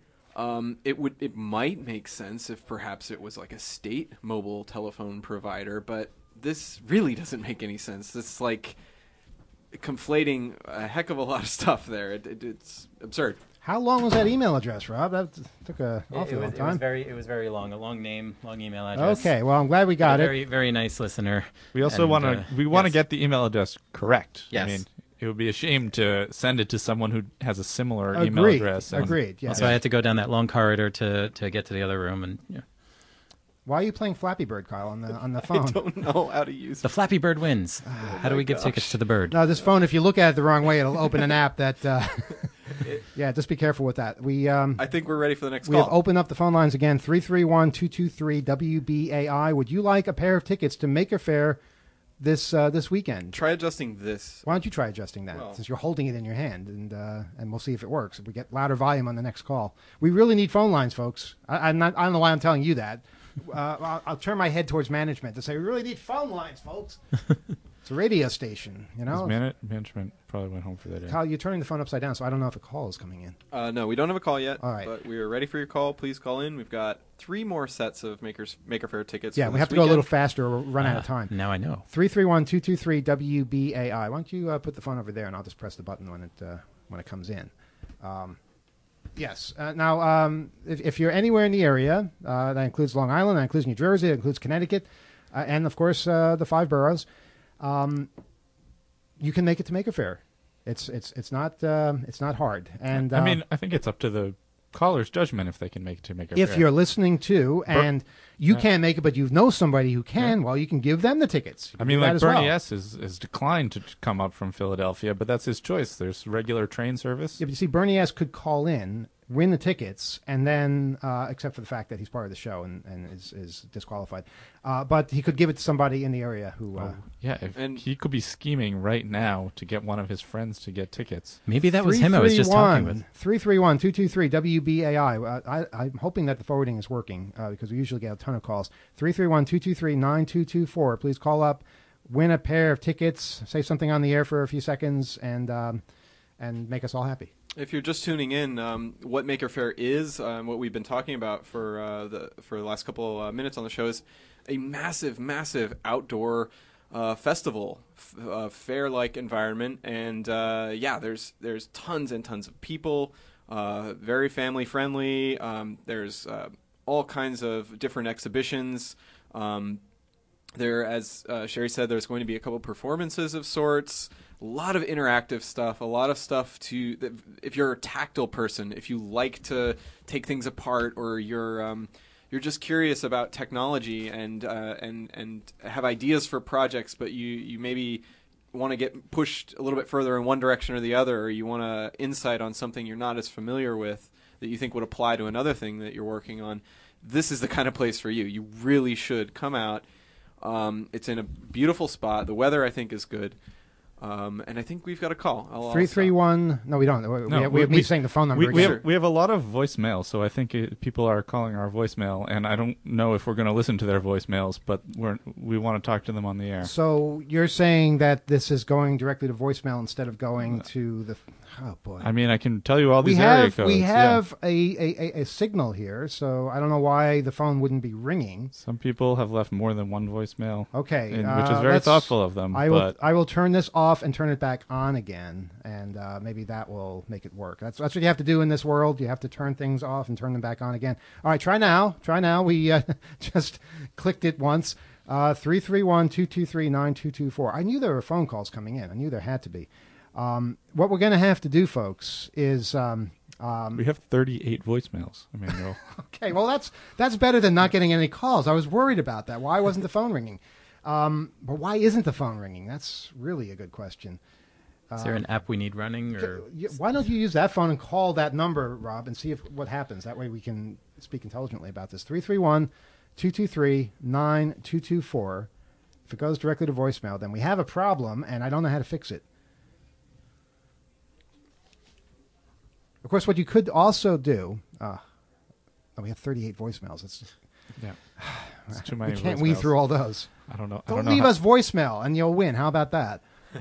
H: It might make sense if perhaps it was like a state mobile telephone provider, but this really doesn't make any sense. It's like conflating a heck of a lot of stuff there. It's absurd.
D: How long was that email address, Rob? That took an awfully long time.
G: It was very long. A long name, long email address.
D: Okay, well, I'm glad we got it.
G: Very, very nice listener.
F: We also want to get the email address correct.
G: Yes.
F: I mean, it would be a shame to send it to someone who has a similar email address.
D: Agreed. Yeah.
G: So I had to go down that long corridor to get to the other room, and yeah.
D: Why are you playing Flappy Bird, Kyle, on the phone?
H: I don't know how to use it.
G: The Flappy Bird wins. How do we give tickets to the bird?
D: No, this phone, if you look at it the wrong way, it'll open an app that... yeah, just be careful with that.
H: I think we're ready for the next
D: call.
H: call.
D: We have opened up the phone lines again, 331-223-WBAI. Would you like a pair of tickets to Maker Faire this weekend?
H: Try adjusting this.
D: Why don't you try adjusting that, since you're holding it in your hand, and we'll see if it works. If we get louder volume on the next call. We really need phone lines, folks. I don't know why I'm telling you that. I'll turn my head towards management to say, we really need phone lines, folks. It's a radio station, you know.
F: Management probably went home for the day.
D: Kyle, you're turning the phone upside down, so I don't know if a call is coming in.
H: No, we don't have a call yet.
D: All right.
H: But we are ready for your call. Please call in. We've got 3 more sets of Maker Faire tickets.
D: Yeah,
H: for
D: we have to
H: weekend.
D: go a little faster or run out of time.
G: Now I know.
D: 331-223-WBAI. Why don't you put the phone over there, and I'll just press the button when it comes in. Yes. Now, if you're anywhere in the area, that includes Long Island, that includes New Jersey, that includes Connecticut, and, of course, the 5 boroughs, you can make it to Maker Faire. It's not hard. And
F: I mean, I think it's up to the caller's judgment if they can make it to Maker Faire.
D: If you're listening to and you can't make it, but you know somebody who can, well, you can give them the tickets.
F: I mean, like Bernie S. has declined to come up from Philadelphia, but that's his choice. There's regular train service.
D: Yeah, but you see, Bernie S. could call in, win the tickets, and then, except for the fact that he's part of the show and is disqualified, but he could give it to somebody in the area who...
F: and he could be scheming right now to get one of his friends to get tickets.
G: Maybe that was him I was just talking with.
D: 331-223-WBAI. I'm hoping that the forwarding is working, because we usually get a ton of calls. 331-223-9224. Please call up, win a pair of tickets, say something on the air for a few seconds, and make us all happy.
H: If you're just tuning in, what Maker Faire is, what we've been talking about for the last couple minutes on the show is a massive, massive outdoor festival, fair-like environment, and there's tons and tons of people, very family-friendly. There's all kinds of different exhibitions. There, as Sherry said, there's going to be a couple performances of sorts. A lot of interactive stuff, a lot of stuff if you're a tactile person, if you like to take things apart, or you're just curious about technology and have ideas for projects, but you maybe want to get pushed a little bit further in one direction or the other, or you want insight on something you're not as familiar with that you think would apply to another thing that you're working on, this is the kind of place for you. You really should come out. It's in a beautiful spot. The weather, I think, is good. And I think we've got a call.
D: 331. No, we don't. We have me saying the phone number.
F: We have a lot of voicemail, so I think people are calling our voicemail, and I don't know if we're going to listen to their voicemails, but we want to talk to them on the air.
D: So you're saying that this is going directly to voicemail instead of going to the... Oh, boy.
F: I mean, I can tell you all these area codes.
D: We have a signal here, so I don't know why the phone wouldn't be ringing.
F: Some people have left more than one voicemail.
D: Okay.
F: Which is very thoughtful of them.
D: I will turn this off and turn it back on again, and maybe that will make it work. That's what you have to do in this world. You have to turn things off and turn them back on again. All right, try now. We just clicked it once. 331-223-9224. I knew there were phone calls coming in. I knew there had to be. What we're going to have to do, folks, is...
F: we have 38 voicemails, Emmanuel.
D: Okay, well, that's better than not getting any calls. I was worried about that. Why wasn't the phone ringing? But why isn't the phone ringing? That's really a good question.
G: Is there an app we need running? Or
D: why don't you use that phone and call that number, Rob, and see what happens? That way we can speak intelligently about this. 331-223-9224. If it goes directly to voicemail, then we have a problem, and I don't know how to fix it. Of course, what you could also do... we have 38 voicemails. It's
F: too many.
D: We can't weave through all those.
F: I don't know.
D: Don't leave us voicemail, and you'll win. How about that?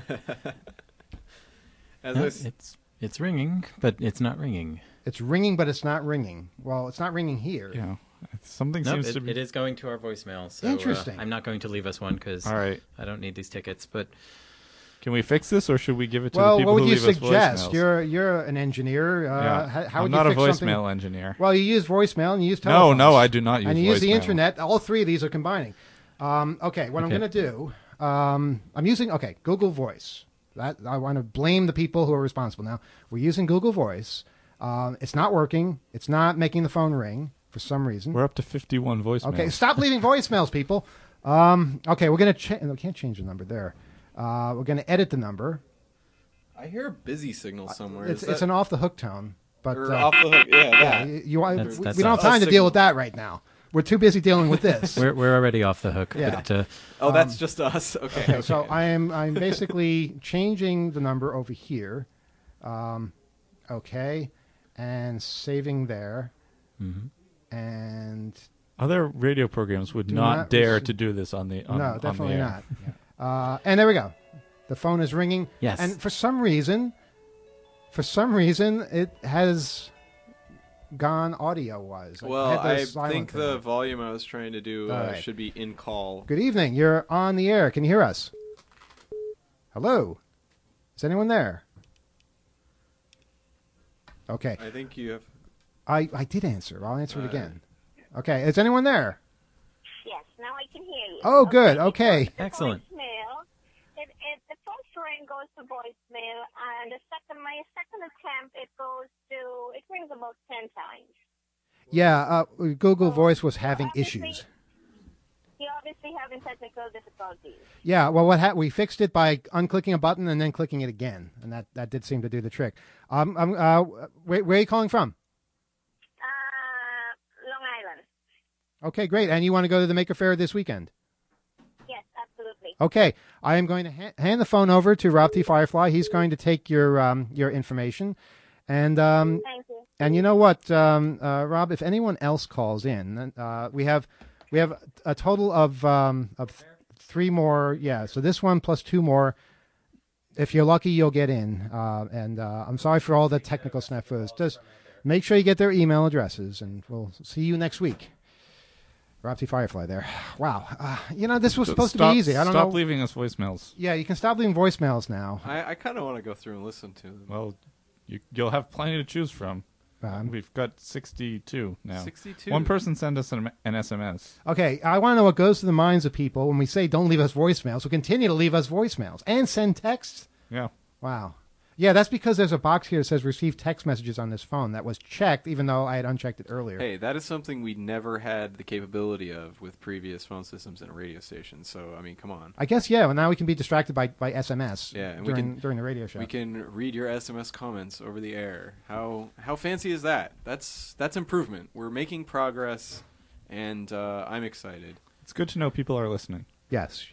G: It's ringing, but it's not ringing.
D: It's ringing, but it's not ringing. Well, it's not ringing here.
F: Yeah. Something seems to be...
G: It is going to our voicemail. So,
D: interesting.
G: I'm not going to leave us one because I don't need these tickets, but...
F: Can we fix this, or should we give it to the people who leave us voicemails?
D: Well, what would you suggest? You're an engineer. How would
F: I'm not
D: you
F: a
D: fix
F: voicemail engineer.
D: Well, you use voicemail and you use telephones.
F: No, I do not use voicemail.
D: And you use the internet. All three of these are combining. Okay, what I'm going to do, I'm using, Google Voice. I want to blame the people who are responsible. Now, we're using Google Voice. It's not working. It's not making the phone ring for some reason.
F: We're up to 51 voicemails.
D: Okay, stop leaving voicemails, people. Okay, we're going to we can't change the number there. We're going to edit the number.
H: I hear a busy signal somewhere.
D: It's an off the hook tone, but
H: off the hook. Yeah.
D: We don't have time to deal with that right now. We're too busy dealing with this.
G: We're already off the hook.
D: Yeah.
G: But,
H: that's just us. Okay.
D: So I'm basically changing the number over here. Okay, and saving there.
G: Mm-hmm.
D: And
F: other radio programs would not dare to do this on the
D: no, definitely not. And there we go. The phone is ringing.
G: Yes.
D: And for some reason, it has gone audio-wise.
H: Well, I think the volume I was trying to do should be in call.
D: Good evening. You're on the air. Can you hear us? Hello? Is anyone there? Okay.
H: I think you have...
D: I did answer. I'll answer it again. Okay. Is anyone there?
L: Yes. Now I can hear you.
D: Oh, good. Okay.
G: Excellent.
L: The first ring goes to voicemail, and my second attempt, it rings about 10 times.
D: Yeah, Google Voice was having issues.
L: You're obviously having technical difficulties.
D: Yeah, well, we fixed it by unclicking a button and then clicking it again, and that did seem to do the trick. Where are you calling from?
L: Long Island.
D: Okay, great. And you want to go to the Maker Faire this weekend?
L: Yes, absolutely.
D: Okay, I am going to hand the phone over to Rob T. Firefly. He's going to take your information, and
L: thank you.
D: And you know what, Rob? If anyone else calls in, we have a total of 3 more. Yeah, so this one plus 2 more. If you're lucky, you'll get in. And I'm sorry for all the technical snafus. Just make sure you get their email addresses, and we'll see you next week. Rob T. Firefly there. Wow. This was supposed to be easy. I don't know.
F: Stop leaving us voicemails.
D: Yeah, you can stop leaving voicemails now.
H: I kind of want to go through and listen to them.
F: Well, you'll have plenty to choose from. We've got 62 now.
H: 62.
F: One person sent us an SMS.
D: Okay, I want to know what goes through the minds of people when we say don't leave us voicemails. So continue to leave us voicemails and send texts.
F: Yeah.
D: Wow. Yeah, that's because there's a box here that says receive text messages on this phone that was checked, even though I had unchecked it earlier.
H: Hey, that is something we never had the capability of with previous phone systems and radio stations. So, I mean, come on.
D: I guess, yeah. Well, now we can be distracted by SMS
H: and
D: during the radio show.
H: We can read your SMS comments over the air. How fancy is that? That's improvement. We're making progress, and I'm excited.
F: It's good to know people are listening.
D: Yes.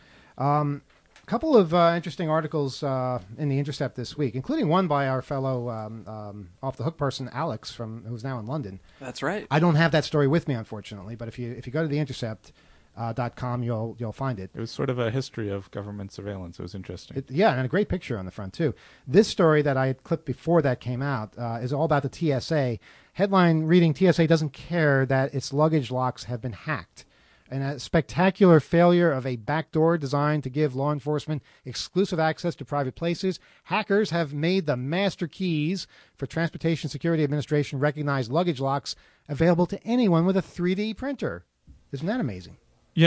D: A couple of interesting articles in the Intercept this week, including one by our fellow Off the Hook person, Alex, who's now in London.
H: That's right.
D: I don't have that story with me, unfortunately, but if you go to theintercept.com, you'll find it.
F: It was sort of a history of government surveillance. It was interesting.
D: And a great picture on the front, too. This story that I had clipped before that came out is all about the TSA. Headline reading, TSA doesn't care that its luggage locks have been hacked. And a spectacular failure of a backdoor designed to give law enforcement exclusive access to private places. Hackers have made the master keys for Transportation Security Administration recognized luggage locks available to anyone with a 3D printer. Isn't that amazing?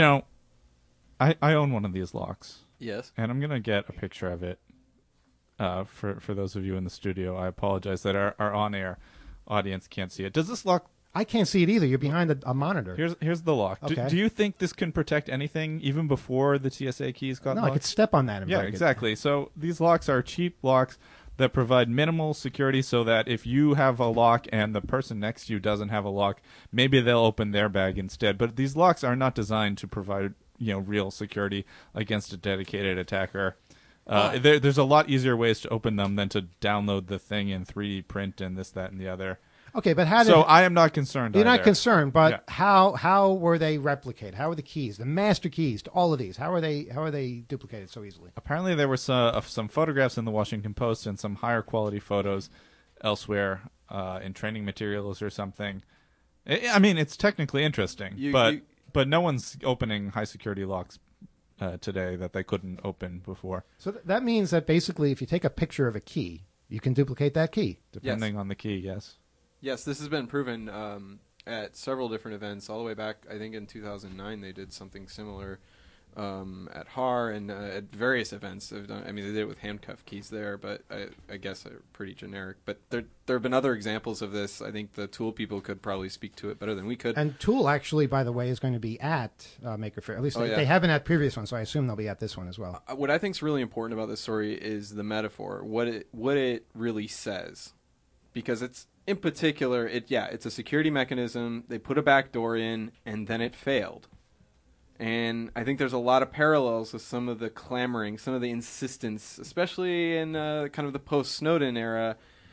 F: I own one of these locks.
H: Yes.
F: And I'm going to get a picture of it for those of you in the studio. I apologize that our on-air audience can't see it. Does this lock...
D: I can't see it either. You're behind a monitor.
F: Here's the lock.
D: Okay.
F: Do you think this can protect anything even before the TSA keys got locked?
D: No, I could step on that and break it.
F: Yeah, exactly. So these locks are cheap locks that provide minimal security so that if you have a lock and the person next to you doesn't have a lock, maybe they'll open their bag instead. But these locks are not designed to provide real security against a dedicated attacker. There's a lot easier ways to open them than to download the thing in 3D print and this, that, and the other.
D: Okay, but
F: I am not concerned.
D: You're not concerned, but how were they replicated? How were the keys, the master keys to all of these? How are they duplicated so easily?
F: Apparently, there were some photographs in the Washington Post and some higher quality photos elsewhere in training materials or something. I mean, it's technically interesting, but no one's opening high security locks today that they couldn't open before.
D: So that means that basically, if you take a picture of a key, you can duplicate that key,
F: depending on the key. Yes.
H: Yes, this has been proven at several different events. All the way back, I think in 2009, they did something similar at HAR and at various events. They did it with handcuff keys there, but I guess they're pretty generic. But there have been other examples of this. I think the Tool people could probably speak to it better than we could.
D: And Tool, actually, by the way, is going to be at Maker Faire. At least they have been at previous ones, so I assume they'll be at this one as well.
H: What I think is really important about this story is the metaphor, what it really says. Because it's, in particular, it's a security mechanism. They put a back door in, and then it failed. And I think there's a lot of parallels with some of the clamoring, some of the insistence, especially in kind of the post-Snowden era,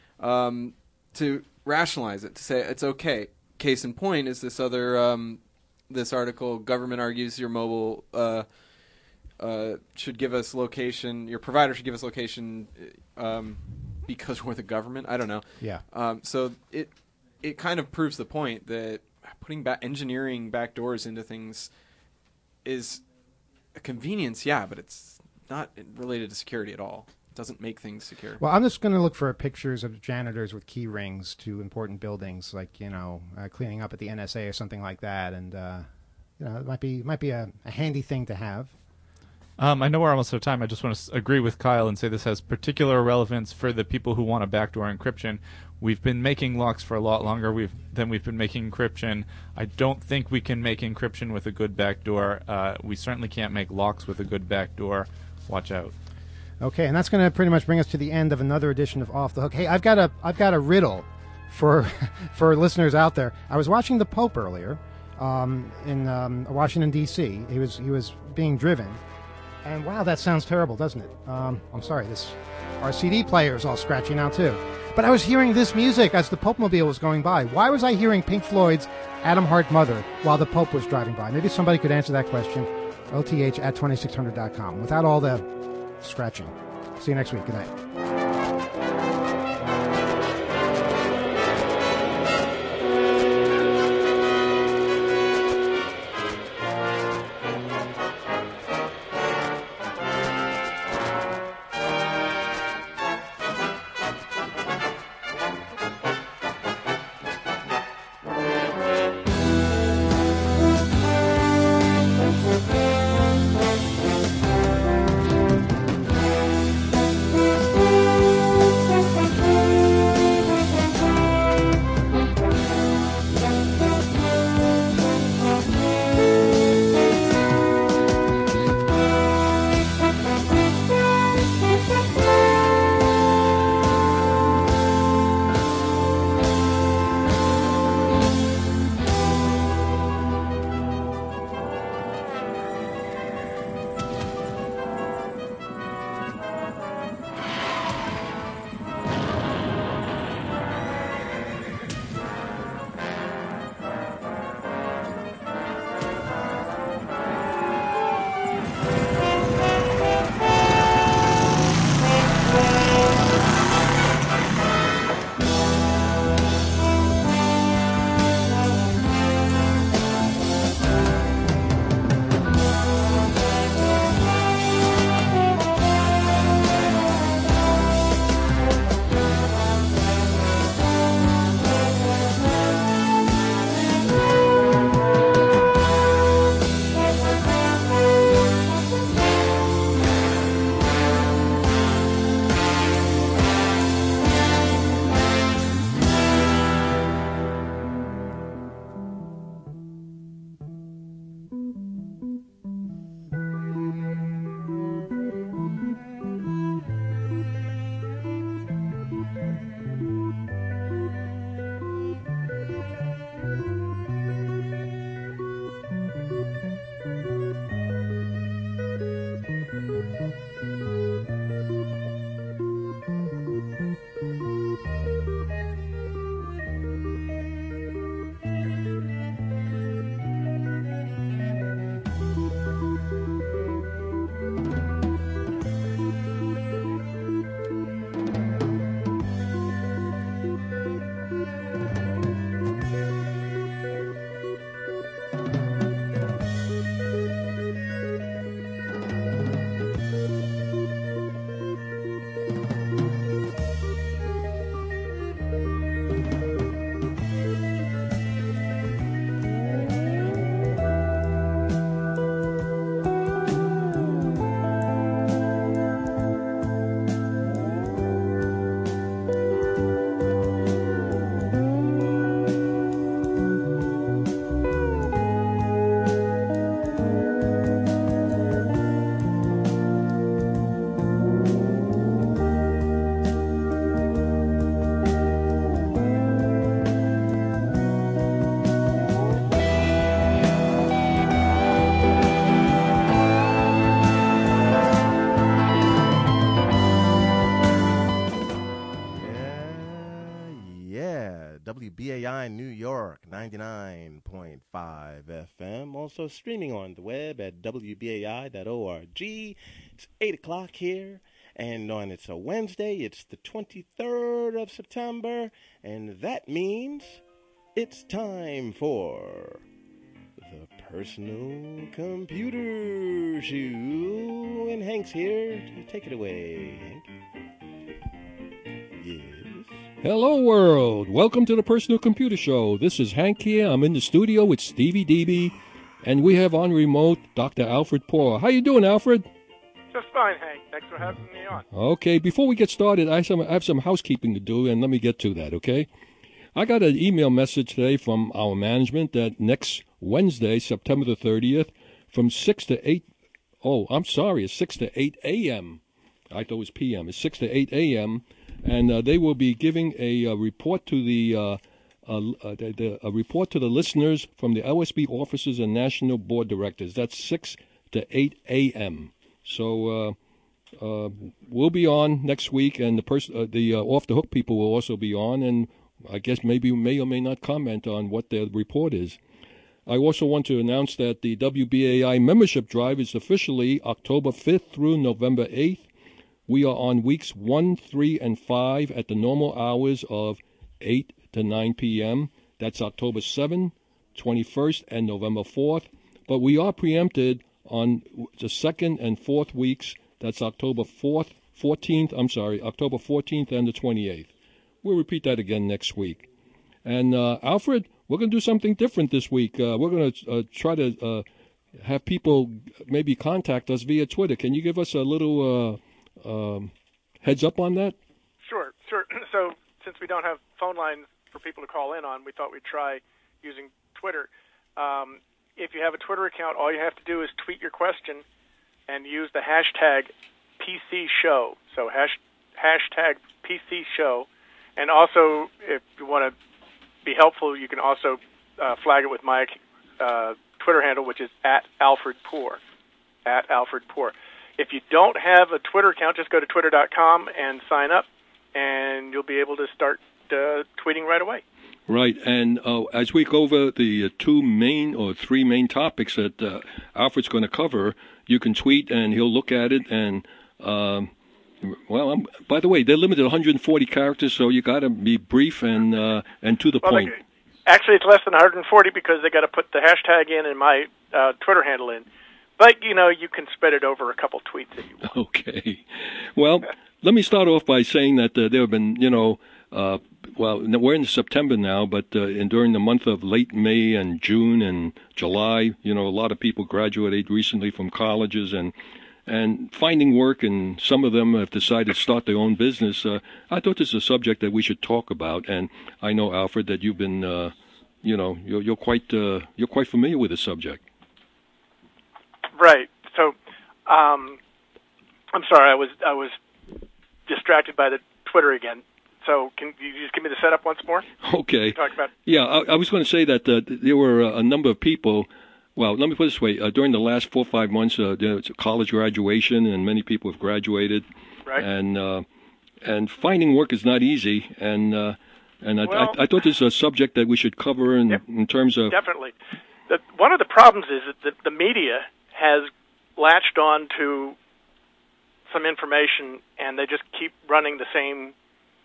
H: to rationalize it, to say it's okay. Case in point is this other this article. Government argues your mobile should give us location. Your provider should give us location. Because we're the government, I don't know.
D: Yeah.
H: So it kind of proves the point that putting engineering backdoors into things is a convenience, but it's not related to security at all. It doesn't make things secure.
D: Well, I'm just going to look for pictures of janitors with key rings to important buildings, like cleaning up at the NSA or something like that, and it might be a handy thing to have.
F: I know we're almost out of time. I just want to agree with Kyle and say this has particular relevance for the people who want a backdoor encryption. We've been making locks for a lot longer than we've been making encryption. I don't think we can make encryption with a good backdoor. We certainly can't make locks with a good backdoor. Watch out.
D: Okay, and that's going to pretty much bring us to the end of another edition of Off the Hook. Hey, I've got a riddle for listeners out there. I was watching the Pope earlier in Washington D.C. He was being driven. And wow, that sounds terrible, doesn't it? I'm sorry, our CD player is all scratchy now too. But I was hearing this music as the Pope-mobile was going by. Why was I hearing Pink Floyd's Atom Heart Mother while the Pope was driving by? Maybe somebody could answer that question. OTH@2600.com without all the scratching. See you next week. Good night.
M: WBAI New York, 99.5 FM. Also streaming on the web at WBAI.org. It's 8 o'clock here, and it's a Wednesday. It's the 23rd of September, and that means it's time for the Personal Computer Show. And Hank's here to take it away. Hank? Yes.
N: Hello, world. Welcome to the Personal Computer Show. This is Hank here. I'm in the studio with Stevie DB, and we have on remote Dr. Alfred Poor. How you doing, Alfred?
O: Just fine, Hank. Thanks for having me on.
N: Okay, before we get started, I have some housekeeping to do, and let me get to that, okay? I got an email message today from our management that next Wednesday, September the 30th, from 6 to 8, it's 6 to 8 a.m. I thought it was p.m. It's 6 to 8 a.m., and they will be giving a report to the report to the listeners from the LSB officers and national board directors. That's 6 to 8 a.m. So we'll be on next week, and the off the hook people will also be on, and I guess maybe may or may not comment on what their report is. I also want to announce that the WBAI membership drive is officially October 5th through November 8th. We are on weeks 1, 3, and 5 at the normal hours of 8 to 9 p.m. That's October 7th, 21st, and November 4th. But we are preempted on the 2nd and 4th weeks. That's October 14th and the 28th. We'll repeat that again next week. And Alfred, we're going to do something different this week. We're going to try to have people maybe contact us via Twitter. Can you give us a little heads up on that?
O: Sure. So since we don't have phone lines for people to call in on, we thought we'd try using Twitter. If you have a Twitter account, all you have to do is tweet your question and use the hashtag PCShow. So hashtag PCShow. And also, if you want to be helpful, you can also flag it with my Twitter handle, which is @AlfredPoor. @AlfredPoor. If you don't have a Twitter account, just go to twitter.com and sign up, and you'll be able to start tweeting right away.
N: Right, and as we go over the 3 main topics that Alfred's going to cover, you can tweet, and he'll look at it, and by the way, they're limited to 140 characters, so you got to be brief and to the point.
O: Actually, it's less than 140 because they got to put the hashtag in and my Twitter handle in. But, you can spread it over a couple tweets if you want.
N: Okay. Well, let me start off by saying that there have been, we're in September now, but during the month of late May and June and July, a lot of people graduated recently from colleges and finding work, and some of them have decided to start their own business. I thought this is a subject that we should talk about, and I know, Alfred, that you've been, you're quite familiar with the subject.
O: Right. So, I'm sorry, I was distracted by the Twitter again. So, can you just give me the setup once more?
N: Okay.
O: Talk about.
N: Yeah, I was going to say that there were a number of people. Well, let me put it this way. During the last 4 or 5 months, it's a college graduation, and many people have graduated.
O: Right.
N: And finding work is not easy. And I thought this is a subject that we should cover in terms of.
O: Definitely. One of the problems is that the media has latched on to some information, and they just keep running the same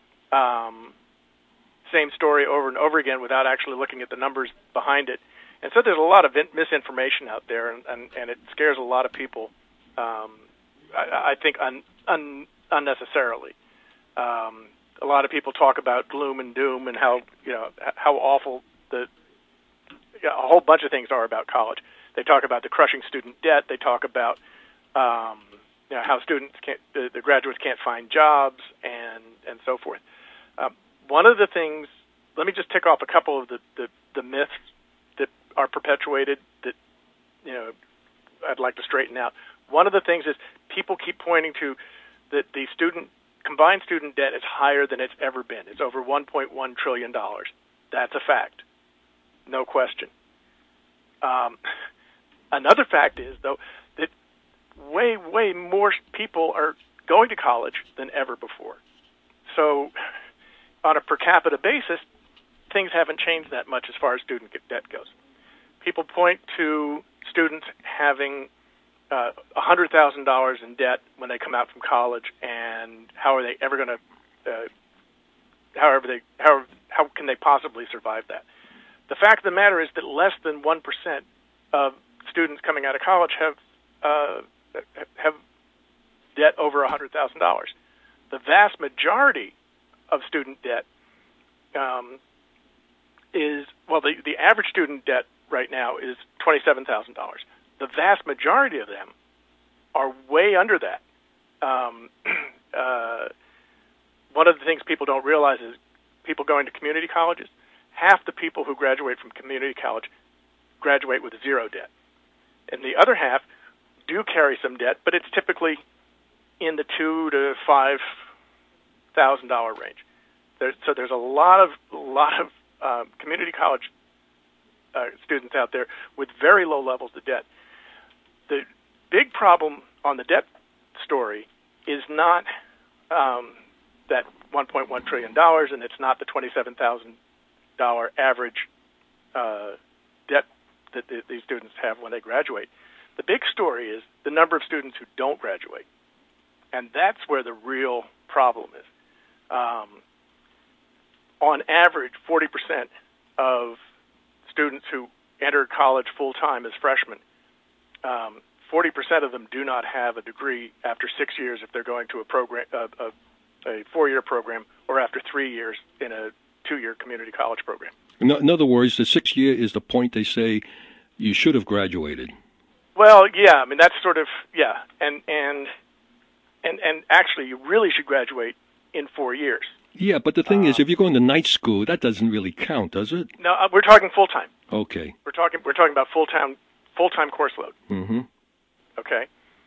O: story over and over again without actually looking at the numbers behind it. And so there's a lot of misinformation out there, and it scares a lot of people, I think, unnecessarily. A lot of people talk about gloom and doom and how awful a whole bunch of things are about college. They talk about the crushing student debt. They talk about how the graduates can't find jobs and so forth. One of the things, let me just tick off a couple of the myths that are perpetuated that I'd like to straighten out. One of the things is people keep pointing to that the combined student debt is higher than it's ever been. It's over $1.1 trillion. That's a fact. No question. Another fact is, though, that way, way more people are going to college than ever before. So on a per capita basis, things haven't changed that much as far as student debt goes. People point to students having $100,000 in debt when they come out from college, and how are they ever going to, how can they possibly survive that? The fact of the matter is that less than 1% of students coming out of college have debt over $100,000. The vast majority of student debt the average student debt right now is $27,000. The vast majority of them are way under that. One of the things people don't realize is people going to community colleges, half the people who graduate from community college graduate with zero debt. And the other half do carry some debt, but it's typically in the $2,000 to $5,000 range. So there's a lot of community college students out there with very low levels of debt. The big problem on the debt story is not that $1.1 trillion, and it's not the $27,000 average debt that these students have when they graduate. The big story is the number of students who don't graduate, and that's where the real problem is. On average, 40% of students who enter college full-time as freshmen, 40% of them do not have a degree after 6 years if they're going to a program, a 4-year program, or after 3 years in a 2-year community college program.
N: In other words, the 6th year is the point they say you should have graduated.
O: Well, yeah, I mean that's sort of and actually you really should graduate in 4 years.
N: Yeah, but the thing is, if you're going to night school, that doesn't really count, does it?
O: No, we're talking full time.
N: Okay.
O: We're talking about full time course load.
N: Mm-hmm.
O: Okay.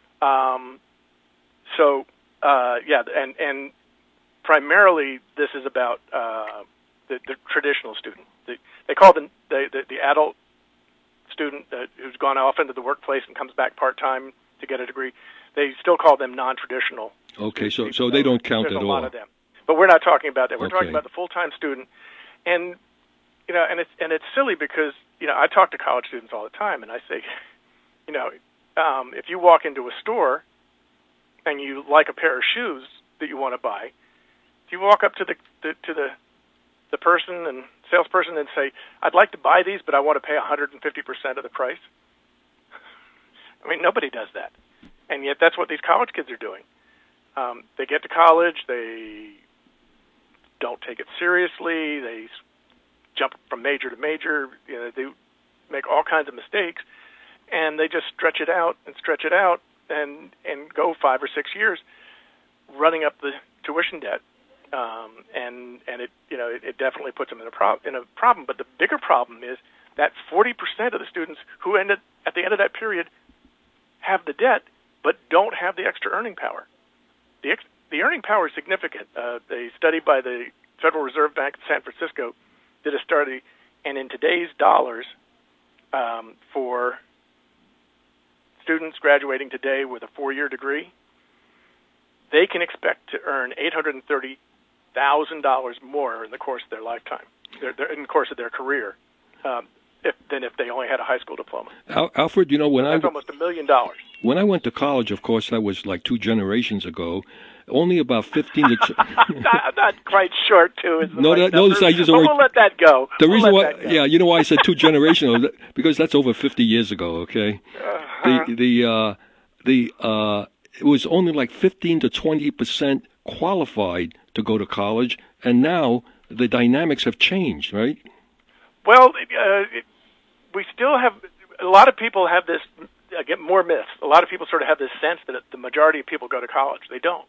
O: And primarily this is about the traditional student. They call the adult student who's gone off into the workplace and comes back part time to get a degree. They still call them non-traditional.
N: Okay, so they don't count at all.
O: There's a lot of them, but we're not talking about that. We're talking about the full-time student, and it's silly because I talk to college students all the time, and I say, if you walk into a store and you like a pair of shoes that you want to buy, if you walk up to the person and salesperson and say, "I'd like to buy these, but I want to pay 150% of the price," I mean, nobody does that, and yet that's what these college kids are doing. They get to college, they don't take it seriously, they jump from major to major, they make all kinds of mistakes, and they just stretch it out and go 5 or 6 years running up the tuition debt, and it definitely puts them in a problem. But the bigger problem is that 40% of the students who at the end of that period have the debt but don't have the extra earning power. The earning power is significant. A study by the Federal Reserve Bank of San Francisco did a study, and in today's dollars, for students graduating today with a 4-year degree, they can expect to earn $830,000 more in the course of their lifetime, in the course of their career, than if they only had a high school diploma.
N: Alfred,
O: that's almost $1 million.
N: When I went to college, of course, that was like 2 generations ago. Only about 15 to...
O: not quite short, too. Is the
N: no,
O: right
N: we'll
O: let that go.
N: The reason why, you know why I said 2 generations? Because that's over 50 years ago. Okay, it was only like 15 to 20% qualified to go to college, and now the dynamics have changed, right?
O: Well, we still have a lot of people have this. Get more myths. A lot of people sort of have this sense that the majority of people go to college. They don't.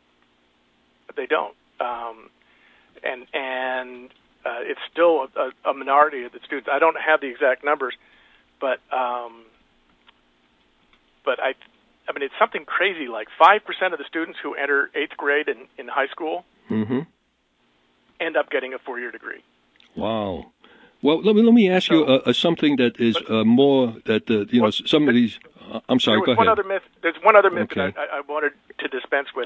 O: It's still a minority of the students. I don't have the exact numbers, but I mean it's something crazy. Like 5% of the students who enter 8th grade in high school end up getting a 4-year degree.
N: Wow. Well, let me ask you something that is more that some of these. I'm sorry. Go ahead.
O: There's one other myth that I wanted to dispense with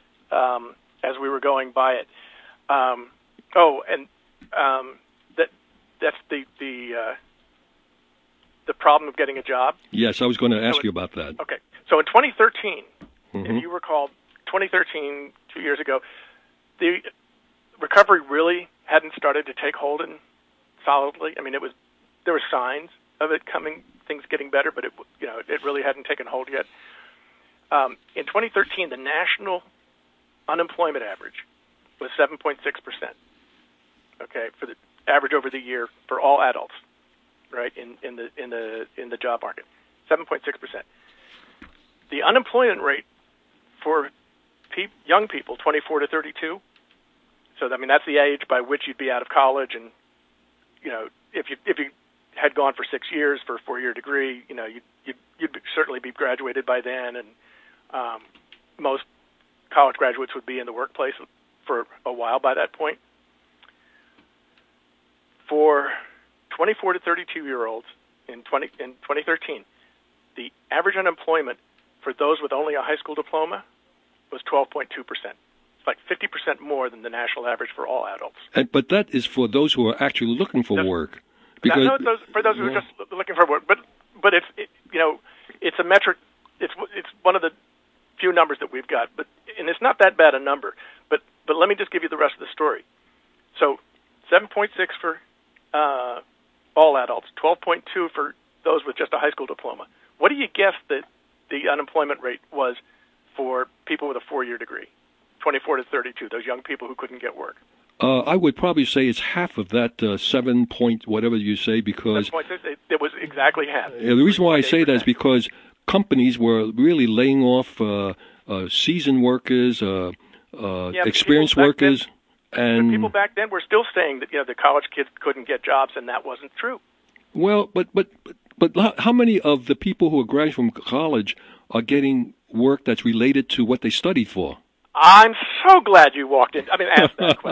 O: as we were going by it. That that's the problem of getting a job?
N: Yes, I was going to ask you about that.
O: Okay. So in 2013, if you recall, 2013, 2 years ago, the recovery really hadn't started to take hold in solidly. I mean, there were signs of it coming, things getting better, but it really hadn't taken hold yet. In 2013, the national unemployment average was 7.6%. Okay, for the average over the year for all adults, right, in the job market, 7.6%. The unemployment rate for young people, 24 to 32. So I mean that's the age by which you'd be out of college, and if you had gone for 6 years for a 4-year degree, you'd certainly be graduated by then, and most college graduates would be in the workplace for a while by that point. For 24 to 32-year-olds in 2013, the average unemployment for those with only a high school diploma was 12.2%. It's like 50% more than the national average for all adults.
N: But that is for those who are actually looking for work. Because
O: for those who are just looking for work. But it's a metric. It's one of the few numbers that we've got. And it's not that bad a number. But let me just give you the rest of the story. So 7.6 for all adults, 12.2 for those with just a high school diploma. What do you guess that the unemployment rate was for people with a 4-year degree, 24 to 32, those young people who couldn't get work?
N: I would probably say it's half of that 7 point whatever you say, because
O: it was exactly half.
N: The reason why I say that is because companies were really laying off seasoned workers, experienced workers.
O: And people back then were still saying that the college kids couldn't get jobs, and that wasn't true.
N: Well, but how many of the people who are graduating from college are getting work that's related to what they studied for?
O: I'm so glad you asked that question.